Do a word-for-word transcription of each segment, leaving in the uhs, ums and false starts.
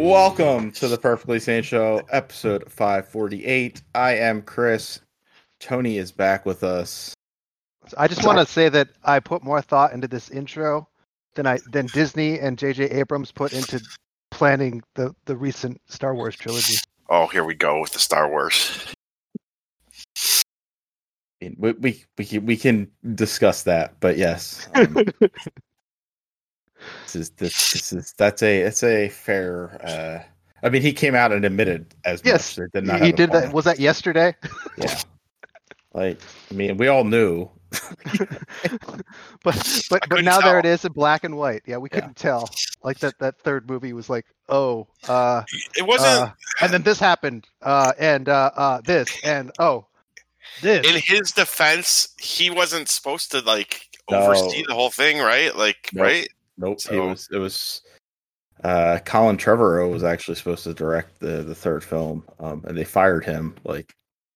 Welcome to the Perfectly Sane Show, episode five forty-eight. I am Chris. Tony is back with us. I just want to say that I put more thought into this intro than I than Disney and J J Abrams put into planning the, the recent Star Wars trilogy. Oh, here we go with the Star Wars. We we we can, we can discuss that, but yes, um, this is this, this is that's a it's a fair. Uh, I mean, he came out and admitted as yes, much. Did not he did that. Was that yesterday? Yeah, like I mean, we all knew. but but but now tell. There it is in black and white. Yeah, we couldn't yeah. tell. Like that that third movie was like, oh, uh, it wasn't. Uh, and then this happened, uh, and uh, uh, this, and oh, this. In his defense, he wasn't supposed to like oversee no. the whole thing, right? Like, nope. right? Nope. So. He was. It was. Uh, Colin Trevorrow was actually supposed to direct the the third film, um, and they fired him like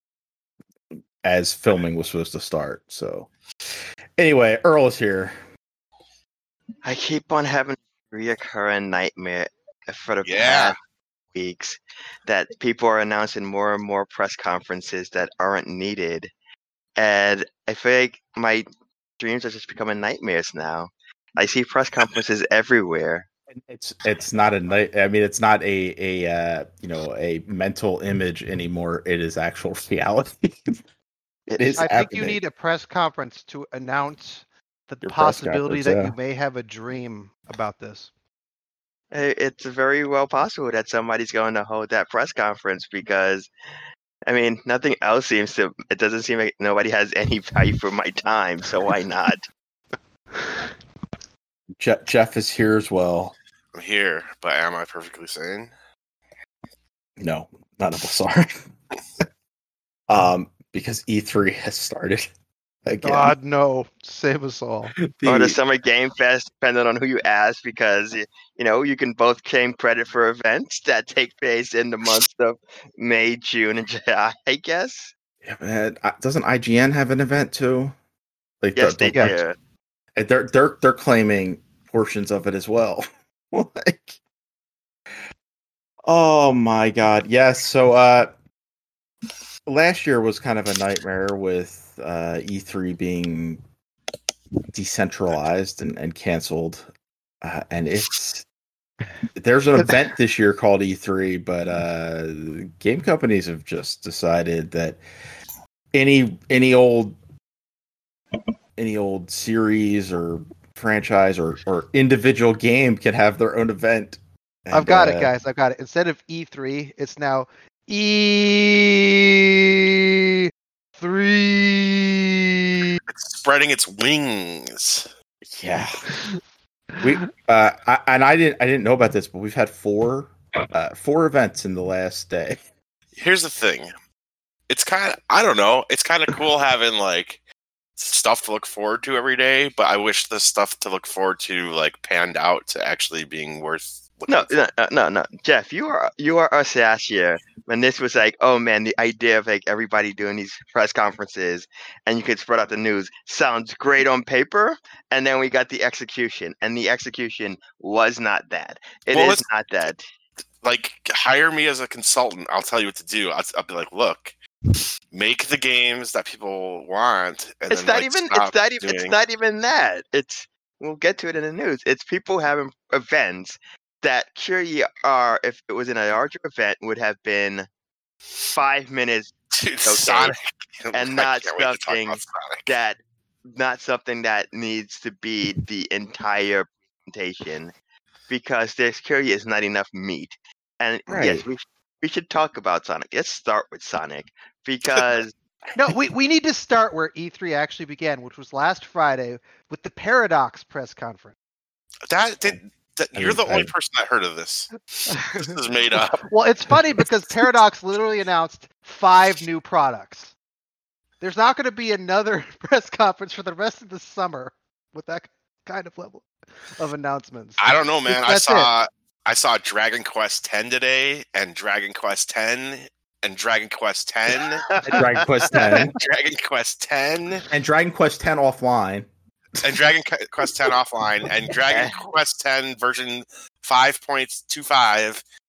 as filming was supposed to start. So, anyway, Earl is here. I keep on having a reoccurring nightmare for the yeah. past weeks that people are announcing more and more press conferences that aren't needed, and I feel like my dreams are just becoming nightmares now. I see press conferences everywhere. It's it's not a night. I mean, it's not a a uh, you know a mental image anymore. It is actual reality. It is. I happening. think you need a press conference to announce the Your possibility that yeah. you may have a dream about this. It's very well possible that somebody's going to hold that press conference because, I mean, nothing else seems to. It doesn't seem like nobody has any value for my time, so why not? Je- Jeff is here as well. I'm here, but am I perfectly sane? No, none of us are. um, because E three has started again. God, no. Save us all. The, or the Summer Game Fest, depending on who you ask, because, you know, you can both claim credit for events that take place in the months of May, June, and July, I guess. Yeah, man. Doesn't I G N have an event, too? Like, yes, the, they do. And they're they're they're claiming portions of it as well. Like, oh my god, yes. So uh, last year was kind of a nightmare with uh, E three being decentralized and, and canceled, uh, and it's there's an event this year called E three, but uh, game companies have just decided that any any old. any old series or franchise or, or individual game can have their own event. And, I've got uh, it, guys. I've got it. Instead of E three, it's now E three. It's spreading its wings. Yeah. we uh, I, and I didn't I didn't know about this, but we've had four uh, four events in the last day. Here's the thing. It's kind of I don't know. It's kind of cool having like stuff to look forward to every day, but I wish the stuff to look forward to like panned out to actually being worth. No, no, no, no, Jeff, you are you are us last year when this was like, oh man, the idea of like everybody doing these press conferences and you could spread out the news sounds great on paper, and then we got the execution, and the execution was not that. It well, is not that. Like, hire me as a consultant. I'll tell you what to do. I'll, I'll be like, look. Make the games that people want. And it's then, not like, even. It's not even. Doing... It's not even that. It's. We'll get to it in the news. It's people having events that surely are, if it was in a larger event, would have been five minutes. Dude, okay, Sonic, and not something that, not something that needs to be the entire presentation, because there clearly is not enough meat. And right. yes, we. We should talk about Sonic. Let's start with Sonic because no, we, we need to start where E three actually began, which was last Friday with the Paradox press conference. That, did, that you're I mean, the only I, person that heard of this. This is made up. Well, it's funny because Paradox literally announced five new products. There's not going to be another press conference for the rest of the summer with that kind of level of announcements. I don't know, man. I saw. It. I saw Dragon Quest ten today, and Dragon Quest ten, and Dragon Quest ten, Dragon Quest ten, Dragon Quest ten, and Dragon Quest ten offline, and Dragon Quest ten offline, and Dragon Quest ten version five point two five,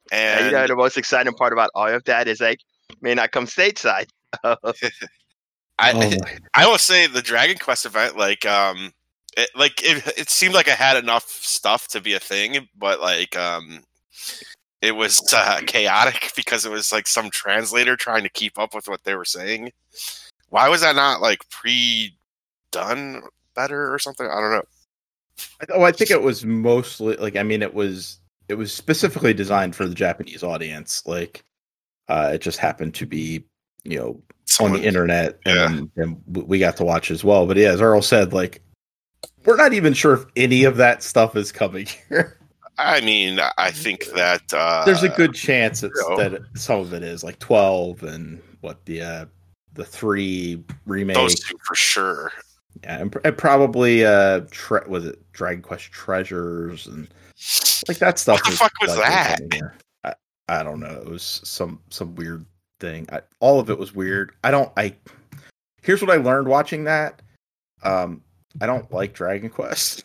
And you know, the most exciting part about all of that is like may not come stateside. I Oh. I will say the Dragon Quest event, like um, it, like it, it seemed like it had enough stuff to be a thing, but like um, it was uh, chaotic because it was like some translator trying to keep up with what they were saying. Why was that not like pre-done better or something? I don't know. Oh, I think it was mostly like I mean it was it was specifically designed for the Japanese audience. Like uh, it just happened to be you know Someone, on the internet, yeah. and, and we got to watch as well. But yeah, as Earl said, like we're not even sure if any of that stuff is coming here. I mean, I think that uh, There's a good chance it's, you know, that some of it is like twelve and what the uh, the three remake. those two for sure. Yeah, and, and probably uh, tre- was it Dragon Quest Treasures and like that stuff. What the is fuck was likely that? coming here. I, I don't know. It was some some weird thing. I, all of it was weird. I don't. I here's what I learned watching that. Um, I don't like Dragon Quest.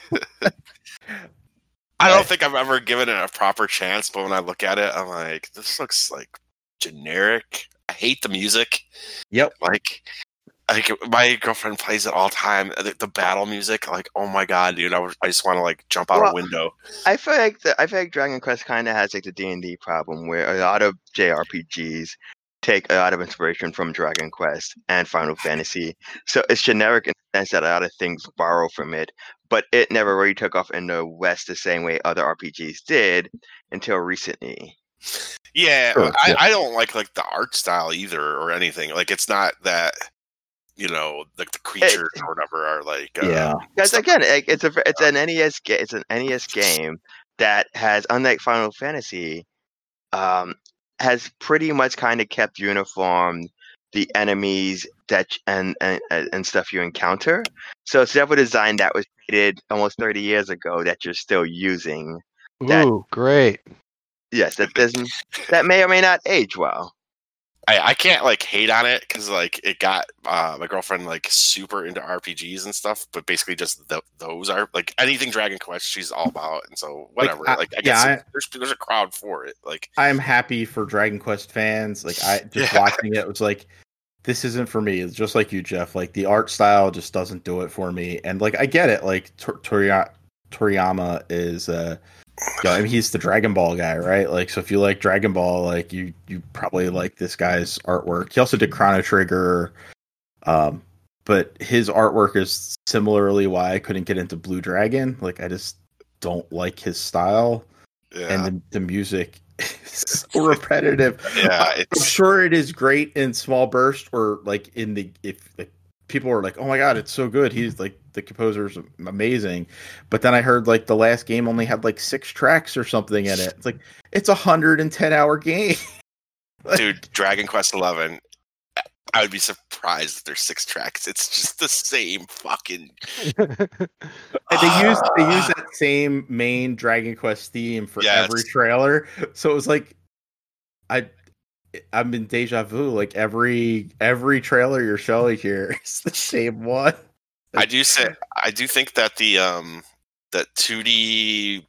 I don't think I've ever given it a proper chance, but when I look at it, I'm like, this looks like generic. I hate the music. Yep. Like, like my girlfriend plays it all the time. The, the battle music, like, oh my god, dude! I, was, I just want to like jump out Well, a window. I feel like the, I feel like Dragon Quest kind of has like the D and D problem, where a lot of J R P Gs take a lot of inspiration from Dragon Quest and Final Fantasy. So it's generic in the sense that a lot of things borrow from it, but it never really took off in the West the same way other R P Gs did until recently. Yeah, Sure, I, yeah. I don't like like the art style either or anything. Like, it's not that, you know, like the creatures or whatever are like. Uh, Yeah. Because stuff again, like, it's a it's an N E S ga- it's an N E S game that has, unlike Final Fantasy, um, has pretty much kind of kept uniform the enemies that and, and and stuff you encounter. So it's a design that was created almost thirty years ago that you're still using. That- Ooh, great. Yes, that doesn't that may or may not age well. I, I can't like hate on it because like it got uh, my girlfriend like super into R P Gs and stuff, but basically just th- those are like anything Dragon Quest she's all about, and so whatever. I- Like, I yeah, guess I- it- there's there's a crowd for it. Like, I'm happy for Dragon Quest fans. Like I just Yeah. watching it was like, this isn't for me. It's just like you, Jeff. Like the art style just doesn't do it for me. And like I get it. Like Tor- Toriya- Toriyama is, uh, you know, I mean, he's the Dragon Ball guy, right? Like, so if you like Dragon Ball, like you you probably like this guy's artwork. He also did Chrono Trigger, um, but his artwork is similarly why I couldn't get into Blue Dragon. Like I just don't like his style. yeah, And the, the music is so repetitive. yeah, I'm it's sure it is great in small bursts, or like in the if like people are like, "Oh my god, it's so good." He's like the composer's amazing, but then I heard like the last game only had like six tracks or something in it. It's like it's a hundred and ten hour game. Like, dude. Dragon Quest eleven. I would be surprised if there's six tracks. It's just the same fucking. and they use they use that same main Dragon Quest theme for Yes. every trailer, so it was like I. I'm in deja vu. Like every every trailer you're showing here is the same one. I do say I do think that the um that two D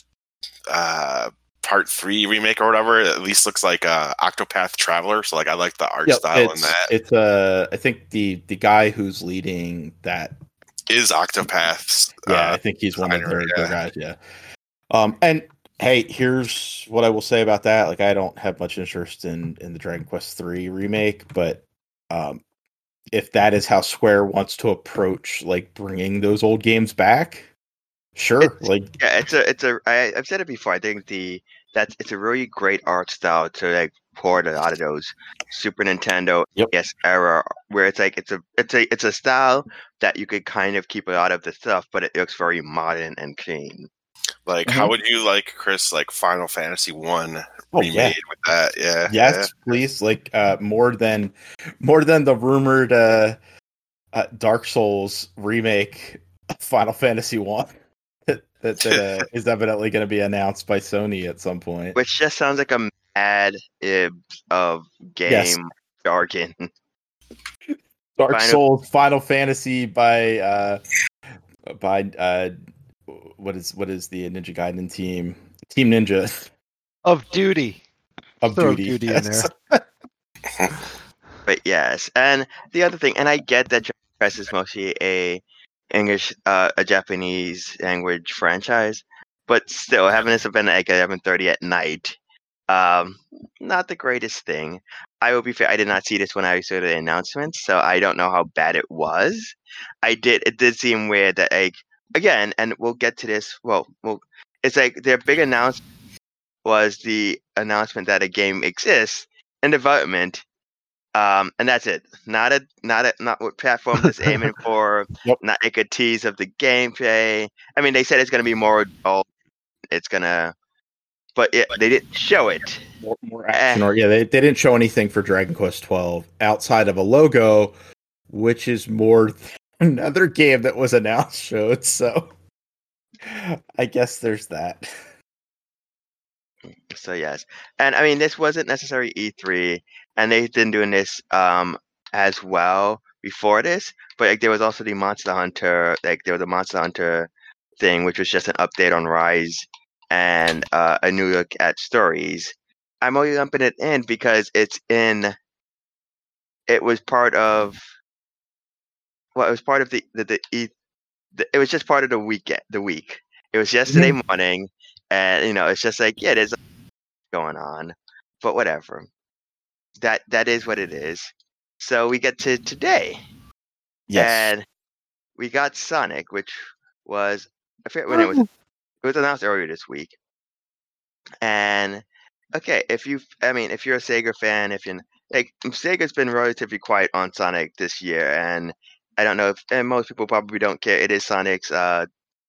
uh part three remake or whatever at least looks like uh Octopath Traveler. So like I like the art Yep, style in it's, that. It's uh I think the the guy who's leading that. Is Octopath's Yeah, I uh, think he's one of designer, their, yeah. their guys. Yeah. Um, and hey, here's what I will say about that. Like, I don't have much interest in in the Dragon Quest three remake, but um, if that is how Square wants to approach like bringing those old games back, sure. It's- like, Yeah, it's a it's a I, I've said it before. I think the that's it's a really great art style to like port a lot of those Super Nintendo Yep. yes era where it's like it's a it's a it's a style that you could kind of keep a lot of the stuff, but it looks very modern and clean. like Mhm. how would you like Chris like Final Fantasy one oh remade yeah, with that? Yeah. yes, please. Like, uh, more than more than the rumored uh, uh Dark Souls remake of Final Fantasy one. that that, that uh, is evidently going to be announced by Sony at some point. Which just sounds like a mad ibs of game Yes. jargon. Dark Final- Souls Final Fantasy by uh by uh what is what is the Ninja Gaiden team? Team Ninja. Of Duty. Of Throw Duty. Duty in yes. there. But yes, and the other thing, and I get that Dragon Quest is mostly a English, uh, a Japanese language franchise, but still having this event at like eleven thirty at night, um, not the greatest thing. I will be fair, I did not see this when I saw the announcements, so I don't know how bad it was. I did, it did seem weird that like again, and we'll get to this. Well, well, it's like their big announcement was the announcement that a game exists in development. Um, and that's it. Not a, not a, not what platform it's aiming for. Yep. Not like a tease of the gameplay. I mean, they said it's gonna be more adult. It's gonna, but it, they didn't show it. More, more action, or yeah, they, they didn't show anything for Dragon Quest twelve outside of a logo, which is more another game that was announced showed. So, I guess there's that. So yes, and I mean this wasn't necessarily E three, and they've been doing this um as well before this. But like there was also the Monster Hunter, like there was a Monster Hunter thing, which was just an update on Rise and uh, a new look at stories. I'm only lumping it in because it's in. It was part of. Well, it was part of the the, the, e, the it was just part of the weekend, the week. It was yesterday mm-hmm. morning, and you know it's just like yeah, there's going on, but whatever. That that is what it is. So we get to today, yes, and we got Sonic, which was I forget when it was. It was announced earlier this week, and okay, if you, I mean, if you're a Sega fan, if you like, Sega's been relatively quiet on Sonic this year, and I don't know if, and most people probably don't care. It is Sonic's uh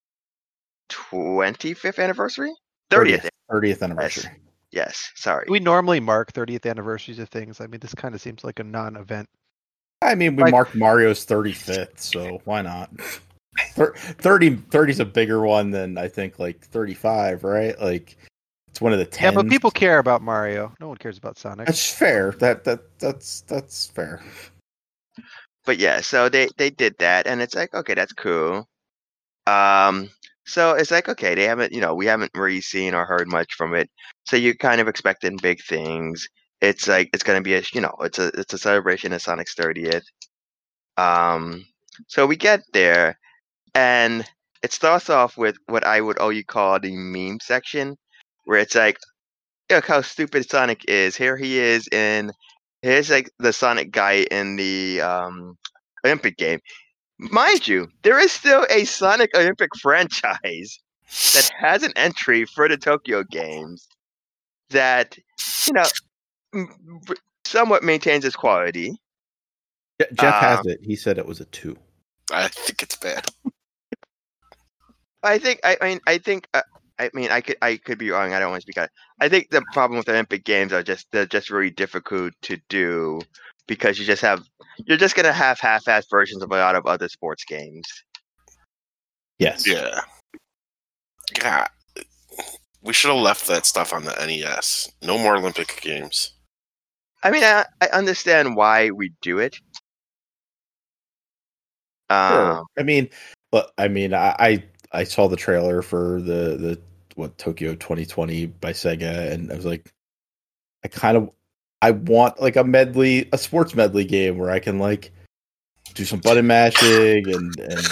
twenty-fifth anniversary, thirtieth, thirtieth anniversary. Yes. Yes, sorry. We normally mark thirtieth anniversaries of things. I mean, this kind of seems like a non-event. I mean, we like, marked Mario's thirty-fifth, so why not? thirty, thirty is a bigger one than I think like thirty-five, right? Like it's one of the ten. Yeah, but people care about Mario. No one cares about Sonic. That's fair. That that that's that's fair. But yeah, so they they did that, and it's like okay, that's cool. Um. So it's like, okay, they haven't, you know, we haven't really seen or heard much from it. So you're kind of expecting big things. It's like, it's going to be a, you know, it's a, it's a celebration of Sonic's thirtieth. Um, so we get there and it starts off with what I would only call the meme section, where it's like, look how stupid Sonic is. Here he is in, here's like the Sonic guy in the um, Olympic game. Mind you, there is still a Sonic Olympic franchise that has an entry for the Tokyo Games that, you know, somewhat maintains its quality. Jeff has um, it. He said it was a two. I think it's bad. I think. I mean. I think. Uh, I mean. I could. I could be wrong. I don't want to speak on it. I think the problem with the Olympic Games are just they're just really difficult to do because you just have. You're just gonna have half-assed versions of a lot of other sports games. Yes. Yeah. God, we should have left that stuff on the N E S. No more Olympic Games. I mean, I, I understand why we do it. Sure. Um, I mean, but I mean, I, I I saw the trailer for the the what Tokyo twenty twenty by Sega, and I was like, I kind of. I want like a medley, a sports medley game where I can like do some button mashing and, and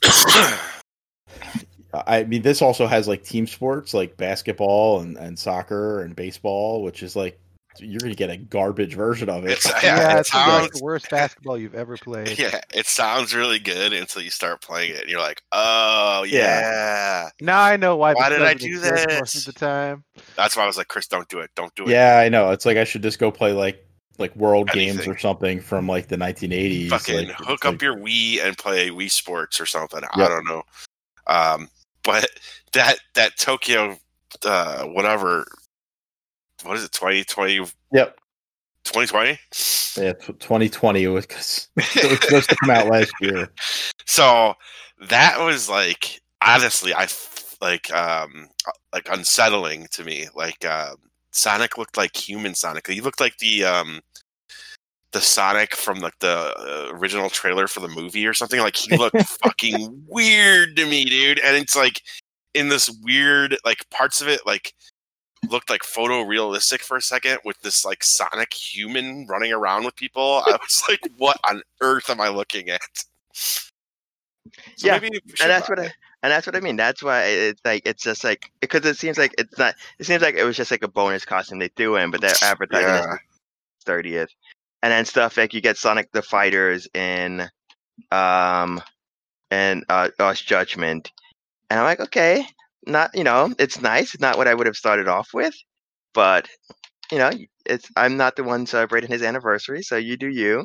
I mean, this also has like team sports like basketball and, and soccer and baseball, which is like you're gonna get a garbage version of it. It's, yeah, yeah, it it's sounds, like the worst basketball you've ever played. Yeah, it sounds really good until you start playing it, and you're like, "Oh yeah." Now I know why. Why this did I doesn't do exist this? Most of the time. That's why I was like, "Chris, don't do it. Don't do it." Yeah, I know. It's like I should just go play like like World Anything. Games or something from like the nineteen eighties. Fucking like, hook like, up your Wii and play Wii Sports or something. Yep. I don't know. Um, but that that Tokyo, uh, whatever, what is it? Twenty twenty. Yep. twenty twenty. Yeah, twenty twenty was because it was supposed to come out last year. So that was like honestly, I like um like unsettling to me. Like uh, Sonic looked like human Sonic. He looked like the um the Sonic from like the uh, original trailer for the movie or something. Like he looked fucking weird to me, dude. And it's like in this weird like parts of it like looked like photorealistic for a second with this like Sonic human running around with people. I was like, what on earth am I looking at? So yeah, maybe and that's what I and that's what I mean. That's why it's like it's just like because it seems like it's not. It seems like it was just like a bonus costume they threw in, but they're advertising Yeah. it thirtieth, and then stuff like you get Sonic the Fighters in, um, and uh, Lost Judgment, and I'm like, okay, not you know, it's nice. It's not what I would have started off with, but you know, it's I'm not the one celebrating his anniversary, so you do you.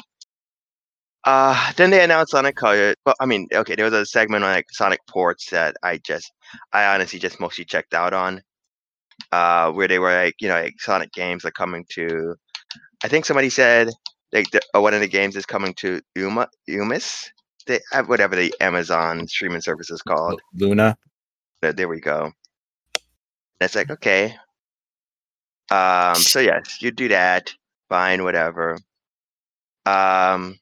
Uh, then they announced Sonic Color. Well, I mean, okay, there was a segment on like Sonic ports that I just, I honestly just mostly checked out on, uh, where they were like, you know, like Sonic games are coming to. I think somebody said like the, uh, one of the games is coming to Uma Umis, they have whatever the Amazon streaming service is called. Luna. But there we go. It's like okay. Um. So yes, you do that. Fine, whatever. Um.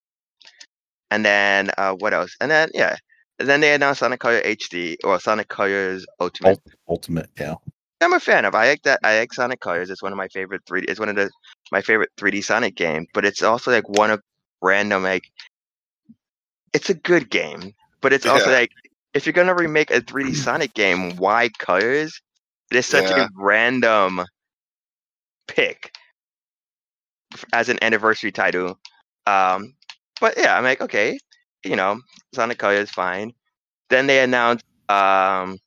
And then uh, what else? And then yeah, and then they announced Sonic Color H D or Sonic Colors Ultimate. Ult- Ultimate, yeah. I'm a fan of. I like that. I like Sonic Colors. It's one of my favorite three D. It's one of the my favorite three D Sonic games. But it's also like one of random like. It's a good game, but it's also Yeah. like if you're gonna remake a three D Sonic game, why Colors? It is such Yeah. a random pick f- as an anniversary title. Um, but yeah, I'm like, okay, you know, Sonic Color is fine. Then they announced, um,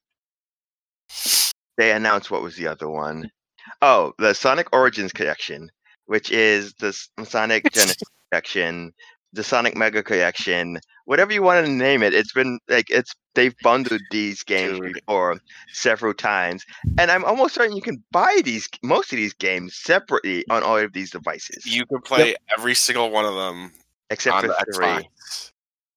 they announced what was the other one? Oh, the Sonic Origins collection, which is the S- Sonic Genesis collection, the Sonic Mega collection, whatever you want to name it. It's been like it's they've bundled these games Dude. before several times, and I'm almost certain you can buy these most of these games separately on all of these devices, You could play every single one of them except on for the three. Xbox.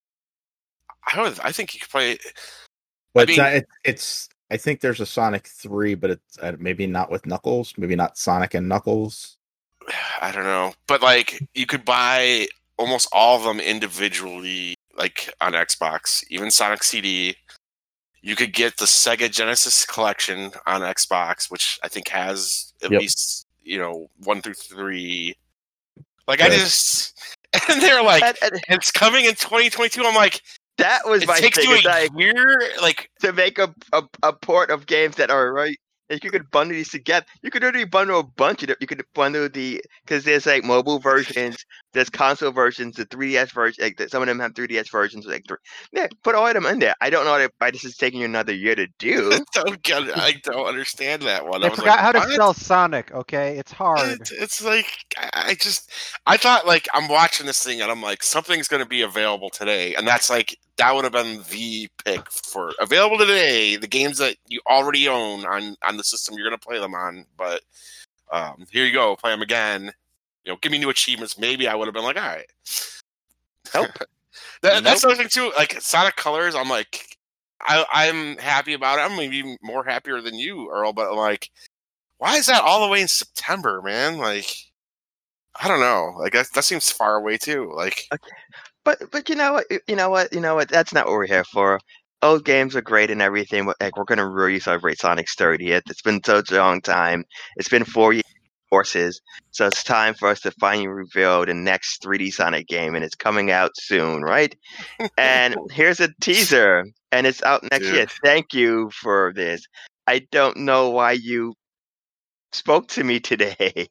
I would. I think you could play. But mean- uh, it, it's. I think there's a Sonic three, but it's uh, maybe not with Knuckles. Maybe not Sonic and Knuckles. I don't know, but like you could buy almost all of them individually, like on Xbox, even Sonic C D. You could get the Sega Genesis collection on Xbox, which I think has at Yep. least you know one through three. Like I Good. just, and they're like, And, and it's coming in twenty twenty-two. I'm like, that was it my takes thing. you It's a like year, like to make a, a a port of games that are right. If you could bundle these together, you could already bundle a bunch of them. You could bundle the because there's like mobile versions, there's console versions, the three D S version. Like the, some of them have three D S versions. Like three, yeah, put all of them in there. I don't know if, why this is taking you another year to do. don't get, I don't understand that one. They I was forgot like, how to what? spell Sonic. Okay, it's hard. It's, it's like I I just I thought like I'm watching this thing and I'm like something's going to be available today, and that's like that would have been the pick for available today. The games that you already own on on the system you're going to play them on, but um, here you go, play them again. You know, give me new achievements. Maybe I would have been like, all right. Nope. That, that's another thing too. Like Sonic Colors, I'm like, I I'm happy about it. I'm maybe more happier than you, Earl, but I'm like. Why is that all the way in September, man? Like, I don't know. Like that, that seems far away too. Like, But but you know what? You know what? You know what? That's not what we're here for. Old games are great and everything, but like we're gonna really celebrate Sonic's thirtieth. It's been such a long time. It's been four years courses, so it's time for us to finally reveal the next three D Sonic game, and it's coming out soon, right? And here's a teaser, and it's out next Dude. year. Thank you for this. I don't know why you spoke to me today.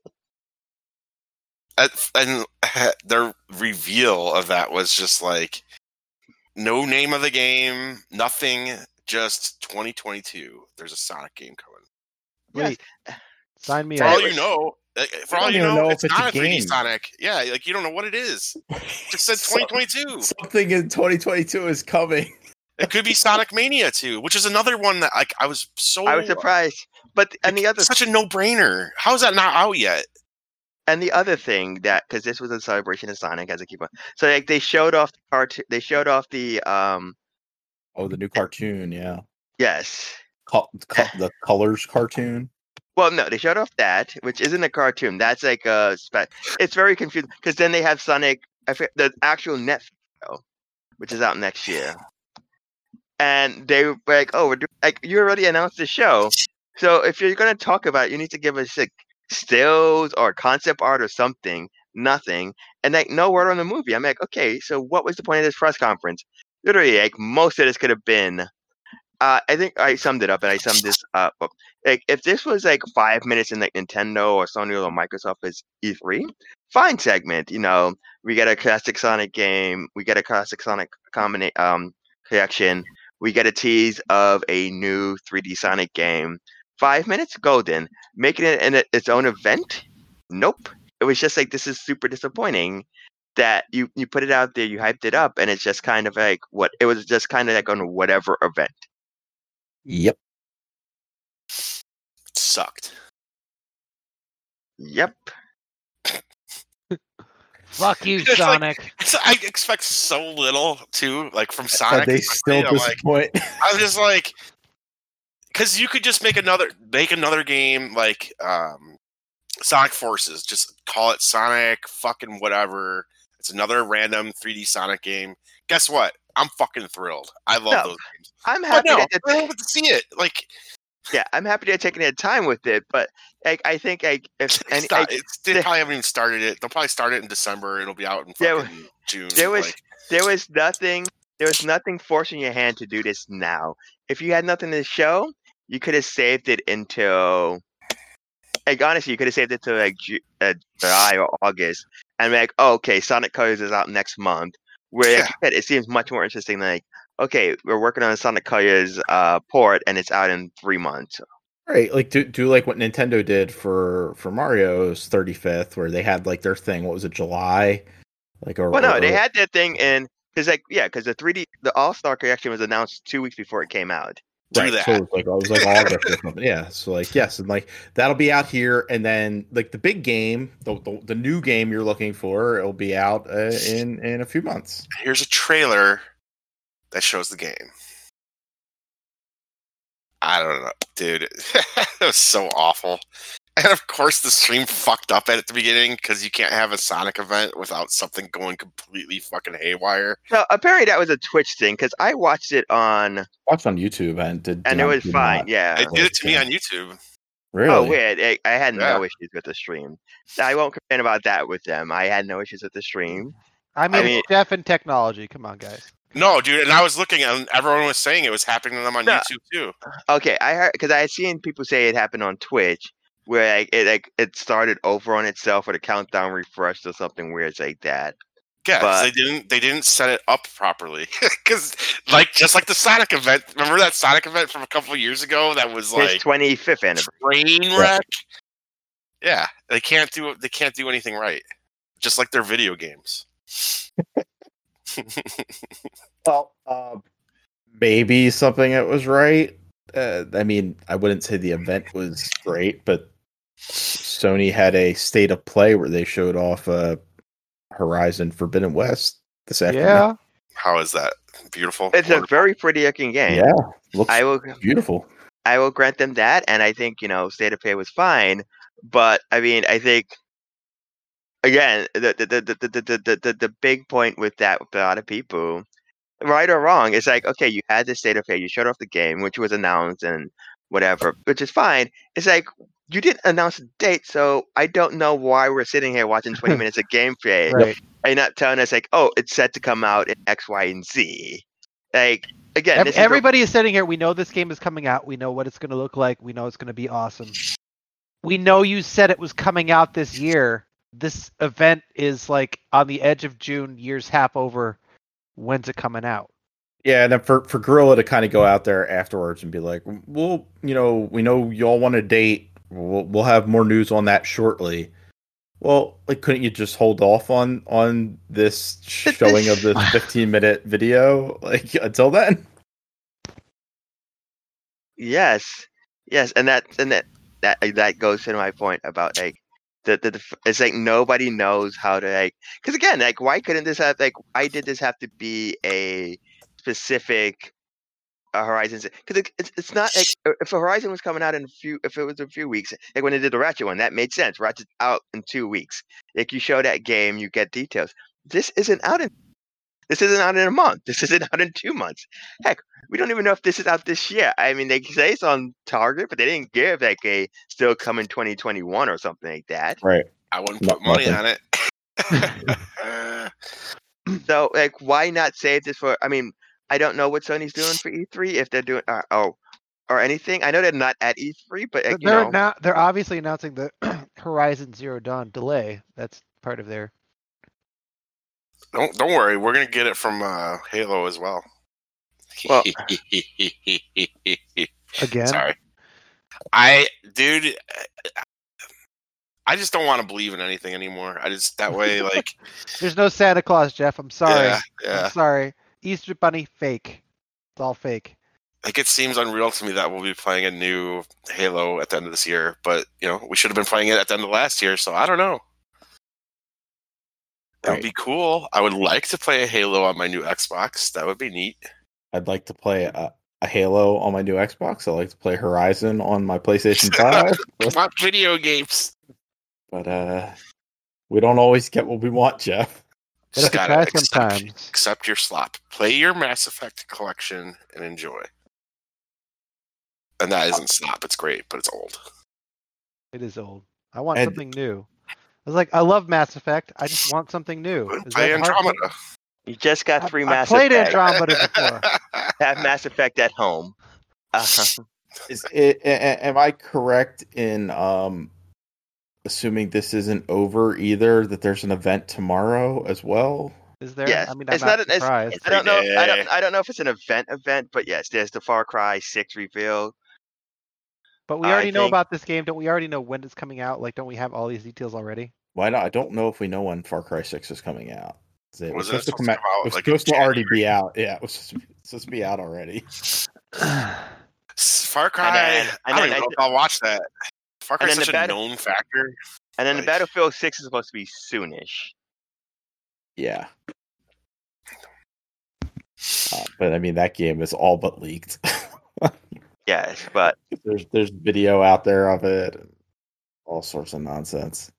at- and their reveal of that was just like no name of the game, nothing, just twenty twenty-two. There's a Sonic game coming. Wait, sign me For up. all you know, like, for We all don't you even know, know if it's it's not a a three D game. Sonic. Yeah, like you don't know what it is. Just said So- twenty twenty-two. Something in twenty twenty-two is coming. It could be Sonic Mania two, which is another one that like I was so I was surprised, but and the other such a no brainer. How is that not out yet? And the other thing that, because this was a celebration of Sonic, as I keep on, so like they showed off the cartoon, they showed off the um, Oh, the new cartoon, yeah. yes, Co- co- the Colors cartoon. well, no, they showed off that, which isn't a cartoon. That's like a spe- It's very confusing because then they have Sonic, I forget, the actual Netflix show, which is out next year, and they were like, oh, we're doing, like you already announced the show, So if you're gonna talk about it, you need to give us like stills or concept art or something. Nothing, and like no word on the movie. I'm like, okay, so what was the point of this press conference? Literally, like most of this could have been. Uh, I think I summed it up, and I summed this up. Like, if this was like five minutes in like Nintendo or Sony or Microsoft's E three, fine segment. You know, we get a classic Sonic game, we get a classic Sonic combina- um collection, we get a tease of a new three D Sonic game. Five minutes, golden. Making it in its own event, nope. It was just like this is super disappointing that you you put it out there, you hyped it up, and it's just kind of like what it was just kind of like on whatever event. Yep. Sucked. Yep. Fuck you, It's like- Sonic. So I expect so little too, like from But Sonic. they especially. still I'm like, disappoint. I was just like, because you could just make another make another game like um, Sonic Forces. Just call it Sonic fucking whatever. It's another random three D Sonic game. Guess what? I'm fucking thrilled. I love No, those games. I'm But happy no, that I they're, don't get to see it. Like, yeah, I'm happy they're taking their time with it, but like I think like if it's any, not, like, it's, they the- probably haven't even started it. They'll probably start it in December. It'll be out in There fucking June. there was like, there was nothing there was nothing forcing your hand to do this now. If you had nothing to show, you could have saved it until like honestly, you could have saved it to like Ju- uh, July or August, and be like, oh, okay, Sonic Colors is out next month. Where like Yeah. you said, it seems much more interesting. Like, okay, we're working on a Sonic Colors uh, port, and it's out in three months. Right, like do do like what Nintendo did for for Mario's thirty-fifth, where they had like their thing. What was it, July? Like, or, Well, no, or- they or- had their thing in because like yeah, because the three D the All Star Collection was announced two weeks before it came out. do right, that. so it was like it was like August or something. Yeah, so like yes, and like that'll be out here, and then like the big game, the the, the new game you're looking for, it'll be out uh, in in a few months. Here's a trailer that shows the game. I don't know, dude. It was so awful. And of course, the stream fucked up at the beginning because you can't have a Sonic event without something going completely fucking haywire. So apparently that was a Twitch thing because I watched it on Watched on YouTube and did, and did it not- was did fine. not- Yeah. It did it to me on YouTube. Really? Oh, weird. I, I had no Yeah. issues with the stream. I won't complain about that with them. I had no issues with the stream. I mean, mean- it's Jeff and technology. Come on, guys. No, dude, and I was looking and everyone was saying it was happening to them on No. YouTube too. Okay, I heard because I had seen people say it happened on Twitch where like it like it started over on itself or the countdown refreshed or something weird like that. Yeah, 'cause But- they didn't they didn't set it up properly. Because like just like the Sonic event, remember that Sonic event from a couple of years ago that was His like twenty-fifth anniversary. train wreck? Yeah, they can't do they can't do anything right. Just like their video games. Well, uh, maybe something that was right. Uh, I mean, I wouldn't say the event was great, but Sony had a state of play where they showed off uh, Horizon Forbidden West this afternoon. Yeah. How is that? Beautiful. It's a Wonderful. very pretty looking game. Yeah, looks I will beautiful. I will grant them that, and I think you know state of play was fine. But I mean, I think again, the the the the the the, the, the, the big point with that with a lot of people, right or wrong, it's like okay, you had the state of play, you showed off the game, which was announced and whatever, which is fine. It's like you didn't announce a date, so I don't know why we're sitting here watching twenty minutes of gameplay. Right. And you're not telling us like, oh, it's set to come out in X, Y, and Z. Like again, Ev- this is a- Everybody is sitting here. We know this game is coming out. We know what it's going to look like. We know it's going to be awesome. We know you said it was coming out this year. This event is like on the edge of June, year's half over. When's it coming out? Yeah, and then for for Gorilla to kind of go out there afterwards and be like, "Well, you know, we know y'all want a date. We'll we'll have more news on that shortly." Well, like, couldn't you just hold off on on this showing of this fifteen minute video like until then? Yes, yes, and that and that that that goes to my point about like the the, the it's like nobody knows how to like because again like why couldn't this have like why did this have to be a specific uh, Horizon because it, it's it's not like if Horizon was coming out in a few if it was a few weeks like when they did the Ratchet one that made sense. Ratchet's out in two weeks. Like you show that game, you get details. This isn't out in This isn't out in a month. This isn't out in two months. Heck, we don't even know if this is out this year. I mean, they say it's on target, but they didn't give like a still coming twenty twenty-one or something like that. Right. I wouldn't No- put money nothing. on it. So, like, why not save this for? I mean, I don't know what Sony's doing for E three if they're doing uh, oh or anything. I know they're not at E three, but like, you they're know, now they're obviously announcing the Horizon Zero Dawn delay. That's part of their. don't don't worry, we're gonna get it from uh, Halo as well. Well- Again? Sorry, I dude, I just don't want to believe in anything anymore. I just that way like There's no Santa Claus, Jeff. I'm sorry. yeah, yeah. I'm sorry. Easter Bunny, fake. It's all fake. Like it seems unreal to me that we'll be playing a new Halo at the end of this year, but you know we should have been playing it at the end of last year. So I don't know. That would Right. be cool. I would like to play a Halo on my new Xbox. That would be neat. I'd like to play a, a Halo on my new Xbox. I like to play Horizon on my PlayStation five. Not video games. But uh, we don't always get what we want, Jeff. But Just if you gotta try accept, sometimes. accept your slop. Play your Mass Effect collection and enjoy. And that isn't slop. It's great, but it's old. It is old. I want And- something new. I was like, I love Mass Effect. I just want something new. Is Play that hard? Andromeda. you just got I- three I Mass played Effect. Andromeda before. Have Mass Effect at home. Uh-huh. Is it, a- a- am I correct in um, assuming this isn't over either? That there's an event tomorrow as well? Is there? Yes, I mean, I'm it's not, not an- it's- surprised. I don't know. I Every don't. I don't know if it's an event event, but yes, there's the Far Cry six reveal. But we I already know think- about this game. Don't we already know when it's coming out? Like, don't we have all these details already? Why not? I don't know if we know when Far Cry six is coming out. Is It was Wasn't it supposed to come out. supposed to come out, It was like, supposed in to already be out. Yeah, it was supposed to be, supposed to be out already. Far Cry. And then- I and don't then even I know th- if I'll watch that. Far Cry and is then such the a battle- known factor. And then the Like- Battlefield six is supposed to be soonish. Yeah. Uh, but I mean, that game is all but leaked. Yes, but there's there's video out there of it, and all sorts of nonsense.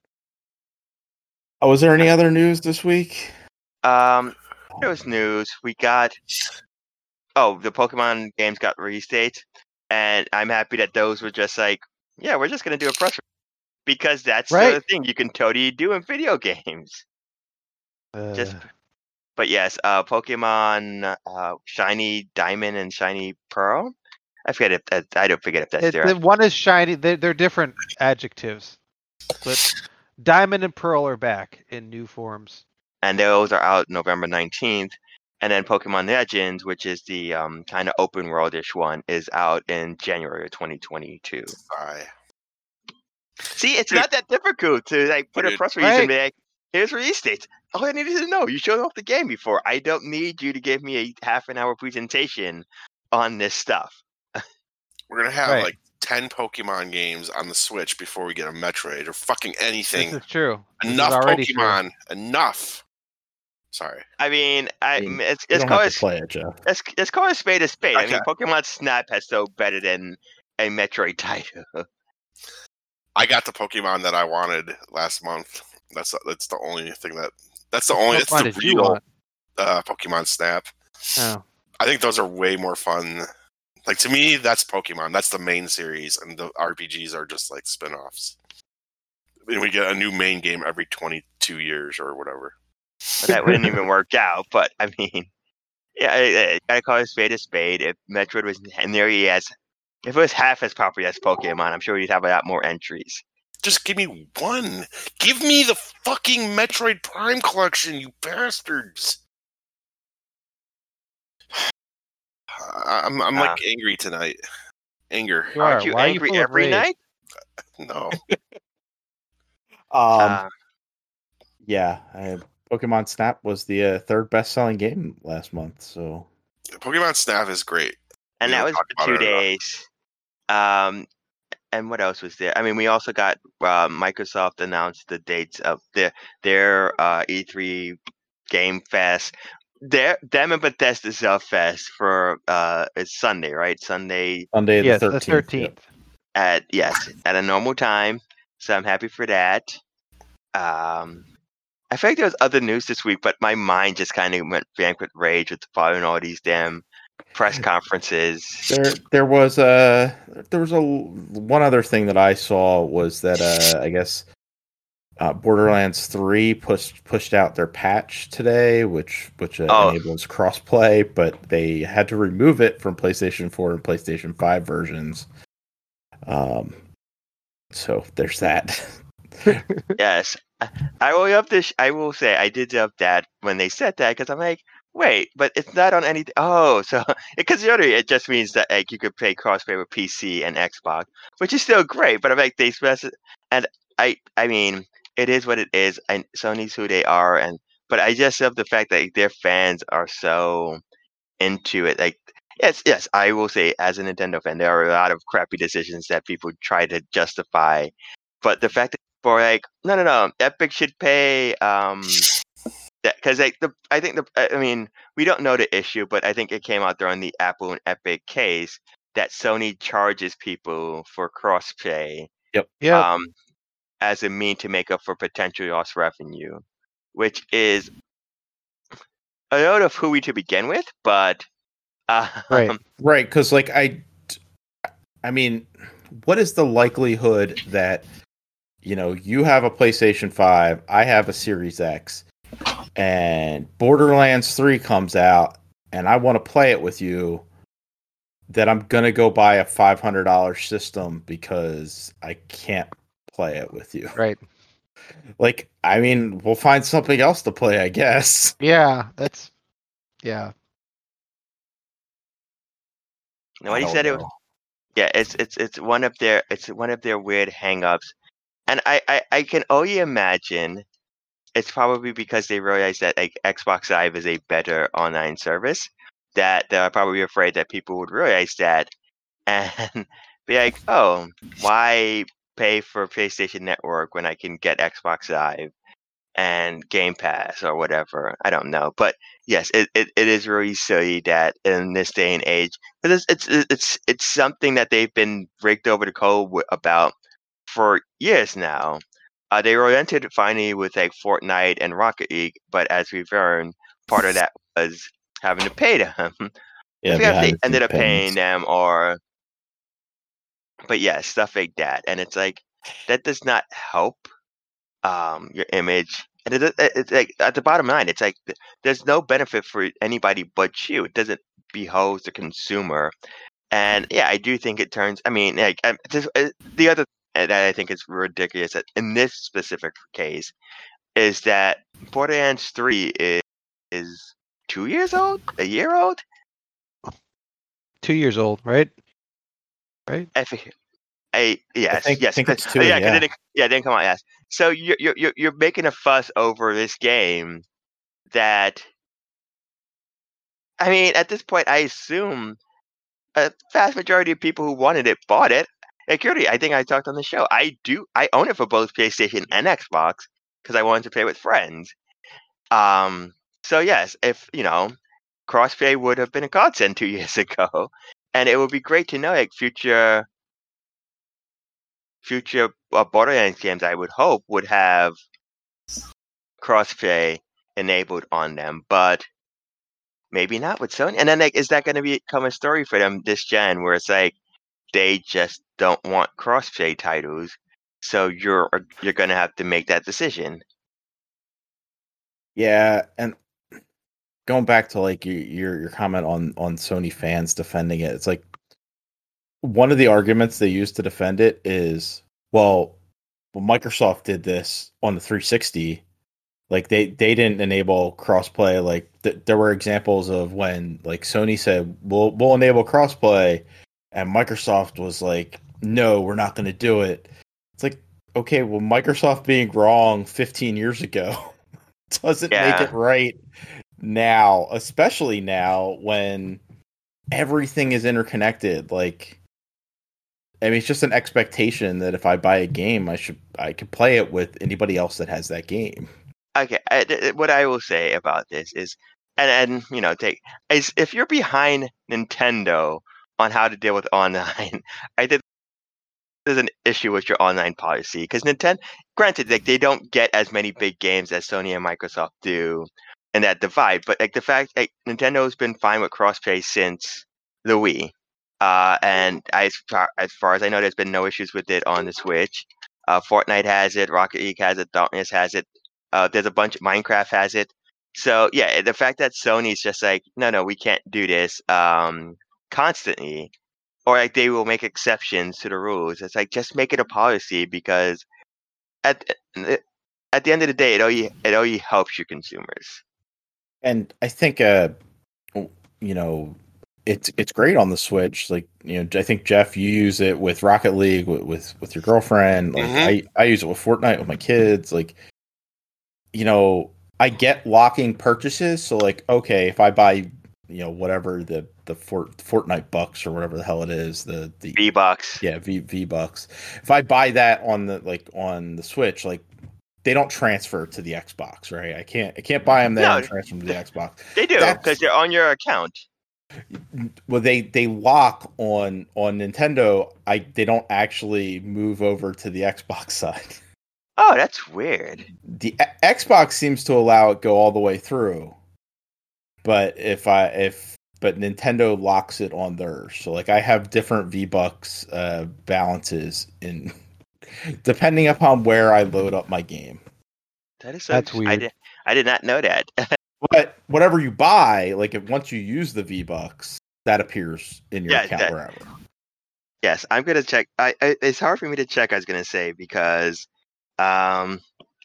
Oh, was there any other news this week? um, there was news. We got oh, the Pokemon games got release dates, and I'm happy that those were just like, yeah, we're just gonna do a press release because that's the Right. thing you can totally do in video games. Just- Uh, But yes, uh, Pokemon uh, Shiny Diamond and Shiny Pearl. I forget if that. I don't forget if that's it, there. the one is shiny. They're, they're different adjectives. But Diamond and Pearl are back in new forms. And those are out November nineteenth. And then Pokemon Legends, which is the um, kind of open worldish one, is out in January of twenty twenty-two. Bye. See, it's Dude. not that difficult to like put a Dude. press release and Right. be like, here's release dates. All I needed to know, you showed off the game before. I don't need you to give me a half an hour presentation on this stuff. We're gonna have Right. like ten Pokemon games on the Switch before we get a Metroid or fucking anything. This is true. This is Enough already true. Pokemon. Enough. Sorry. I mean, I, I mean, it's You it's don't called have a, to play it, Jeff. it's, it's called a spade a spade. I mean, Okay. Pokemon Snap has so better than a Metroid title. I got the Pokemon that I wanted last month. That's that's the only thing that that's the only What it's fun the did you real want? uh, Pokemon Snap. Oh. I think those are way more fun. Like to me, that's Pokemon. That's the main series, and the R P Gs are just like spin-offs. And we get a new main game every twenty-two years or whatever. But that wouldn't even work out. But I mean, yeah, I, I gotta call a spade a spade. If Metroid was nearly as, if it was half as popular as Pokemon, I'm sure you'd have a lot more entries. Just give me one. Give me the fucking Metroid Prime collection, you bastards. I'm I'm like Ah. angry tonight. Anger. You are. Aren't you Why are you angry full of every rage? night? No. Um, Uh, yeah, I, Pokemon Snap was the uh, third best-selling game last month. So Pokemon Snap is great. and we that don't was talk for two about it enough. days. Um, and what else was there? I mean, we also got uh, Microsoft announced the dates of their their uh, E three Game Fest. Their them and Bethesda Fest for uh, it's Sunday, right? Sunday Sunday the Yes, the thirteenth. thirteenth. at yes at a normal time. So I'm happy for that. Um, I feel like there was other news this week, but my mind just kind of went blank with rage with following all these damn press conferences. There, there was a there was a one other thing that I saw was that uh, I guess uh, Borderlands three pushed pushed out their patch today, which which uh, Oh. enables crossplay, but they had to remove it from PlayStation four and PlayStation five versions. Um, so there's that. Yes, I- I will up this. I will say I did up that when they said that because I'm like, wait, but it's not on anything. Oh, so because really it just means that like you could play crossplay with P C and Xbox, which is still great. But I'm like they spec and I I mean it is what it is. And Sony's who they are, and but I just love the fact that like, their fans are so into it. Like yes, yes, I will say as a Nintendo fan, there are a lot of crappy decisions that people try to justify, but the fact that for like no no no Epic should pay um because like the I think the I mean we don't know the issue, but I think it came out during the Apple and Epic case that Sony charges people for crossplay Yeah. um as a mean to make up for potential lost revenue, which is a note of who we to begin with, but um, Right. Right, because like I, I mean, what is the likelihood that you know you have a PlayStation five, I have a Series X, and Borderlands three comes out, and I want to play it with you, that I'm gonna go buy a five hundred dollar system because I can't play it with you. Right. Like, I mean, we'll find something else to play, I guess. Yeah. That's. Yeah. nobody I don't said it know. was yeah it's it's it's one of their it's one of their weird hangups, and I, I I can only imagine it's probably because they realize that like Xbox Live is a better online service, that they're probably afraid that people would realize that and be like, oh, why pay for PlayStation Network when I can get Xbox Live and Game Pass or whatever? I don't know, but yes, it, it, it is really silly that in this day and age, because it's, it's it's it's something that they've been raked over the coal wi- about for years now. Uh, they were entered finally with like Fortnite and Rocket League, but as we've learned, part of that was having to pay them. I Yeah, forget if they behind the ended scenes up paying payments. them or, but yeah, stuff like that, and it's like that does not help um your image. And it, it- it's like at the bottom line, it's like th- there's no benefit for anybody but you. It doesn't behove the consumer. And yeah, I do think it turns. I mean, like um, just, uh, the other thing that I think is ridiculous that in this specific case is that Borderlands three is, is two years old, a year old. Two years old. Right. Right. I think, I yes, I think yes, think 'cause- it's oh, two. yeah, 'cause Yeah. it didn't, yeah, it didn't come out. Yes, so you're you're you're you're making a fuss over this game that I mean, at this point, I assume a vast majority of people who wanted it bought it. Like, clearly, I think I talked on the show. I do. I own it for both PlayStation and Xbox because I wanted to play with friends. Um. So yes, if you know, crossplay would have been a godsend two years ago, and it would be great to know like future future uh, Borderlands games. I would hope would have crossplay enabled on them, but maybe not with Sony. And then like, is that going to become a story for them this gen, where it's like they just don't want crossplay titles, so you're uh, you're going to have to make that decision. Yeah, and going back to like your your, your comment on on Sony fans defending it, it's like one of the arguments they use to defend it is, well, well, Microsoft did this on the three sixty. Like they they didn't enable crossplay. Like th- there were examples of when like Sony said, "We'll we'll enable crossplay," and Microsoft was like, "No, we're not going to do it." It's like, okay, well, Microsoft being wrong fifteen years ago doesn't make Yeah. it right now, especially now when everything is interconnected. Like, I mean, it's just an expectation that if I buy a game, I should I can play it with anybody else that has that game. Okay, I, th- th- what I will say about this is, and and you know, take is if you're behind Nintendo on how to deal with online, I think there's an issue with your online policy because Nintendo, granted, like they don't get as many big games as Sony and Microsoft do, and that divide. But like the fact, like Nintendo's been fine with crossplay since the Wii, uh, and as far, as far as I know, there's been no issues with it on the Switch. Uh, Fortnite has it, Rocket League has it, Darkness has it. Uh, there's a bunch. Minecraft has it. So yeah, the fact that Sony's just like, no, no, we can't do this um, constantly. Or like they will make exceptions to the rules. It's like just make it a policy because at at the end of the day, it only it only helps your consumers. And I think, uh, you know, it's it's great on the Switch. Like, you know, I think Jeff, you use it with Rocket League with with, with your girlfriend. Like, mm-hmm. I I use it with Fortnite with my kids. Like, you know, I get locking purchases. So like, okay, if I buy, you know, whatever the the Fort, Fortnite bucks or whatever the hell it is, the the V bucks, yeah, V V bucks. If I buy that on the like on the Switch, like they don't transfer to the Xbox, right? I can't I can't buy them there no, and transfer them to the Xbox. They do because they're on your account. Well, they they lock on on Nintendo. I they don't actually move over to the Xbox side. Oh, that's weird. The Xbox seems to allow it go all the way through. But if I if but Nintendo locks it on theirs, so like I have different V-Bucks uh, balances in depending upon where I load up my game. That is so that's weird. I did I did not know that. But whatever you buy, like if once you use the V-Bucks, that appears in your yeah, account that, wherever. Yes, I'm gonna check. I, I it's hard for me to check. I was gonna say because um.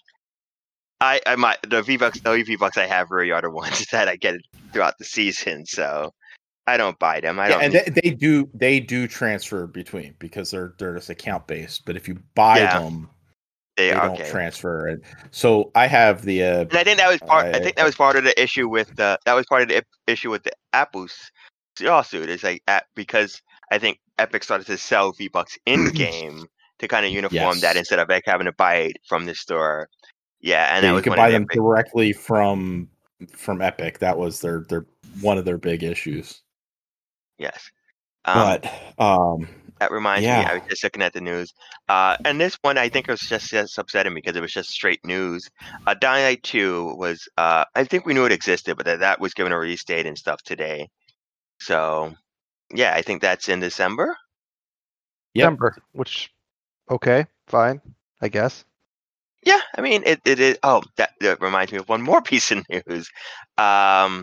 I, I might the V Bucks the only V Bucks I have really are the ones that I get throughout the season, so I don't buy them. I yeah, don't. And they, they do they do transfer between because they're they're just account based. But if you buy yeah, them, they, they don't okay. transfer. And so I have the. Uh, and I think that was part. Uh, I think that was part of the issue with the. That was part of the issue with the Apple's lawsuit. Is like at, because I think Epic started to sell V Bucks in game to kind of uniform yes. that instead of like having to buy it from the store. Yeah, and yeah, that you can buy them Epic. directly from from Epic. That was their their one of their big issues. Yes, um, but um, that reminds yeah. me. I was just looking at the news, uh, and this one I think was just, just upsetting because it was just straight news. Uh, Dying Light two was. Uh, I think we knew it existed, but that, that was given a release date and stuff today. So, yeah, I think that's in December. Yep. December, which okay, fine, I guess. Yeah, I mean, it, it is. Oh, that, that reminds me of one more piece of news. Um,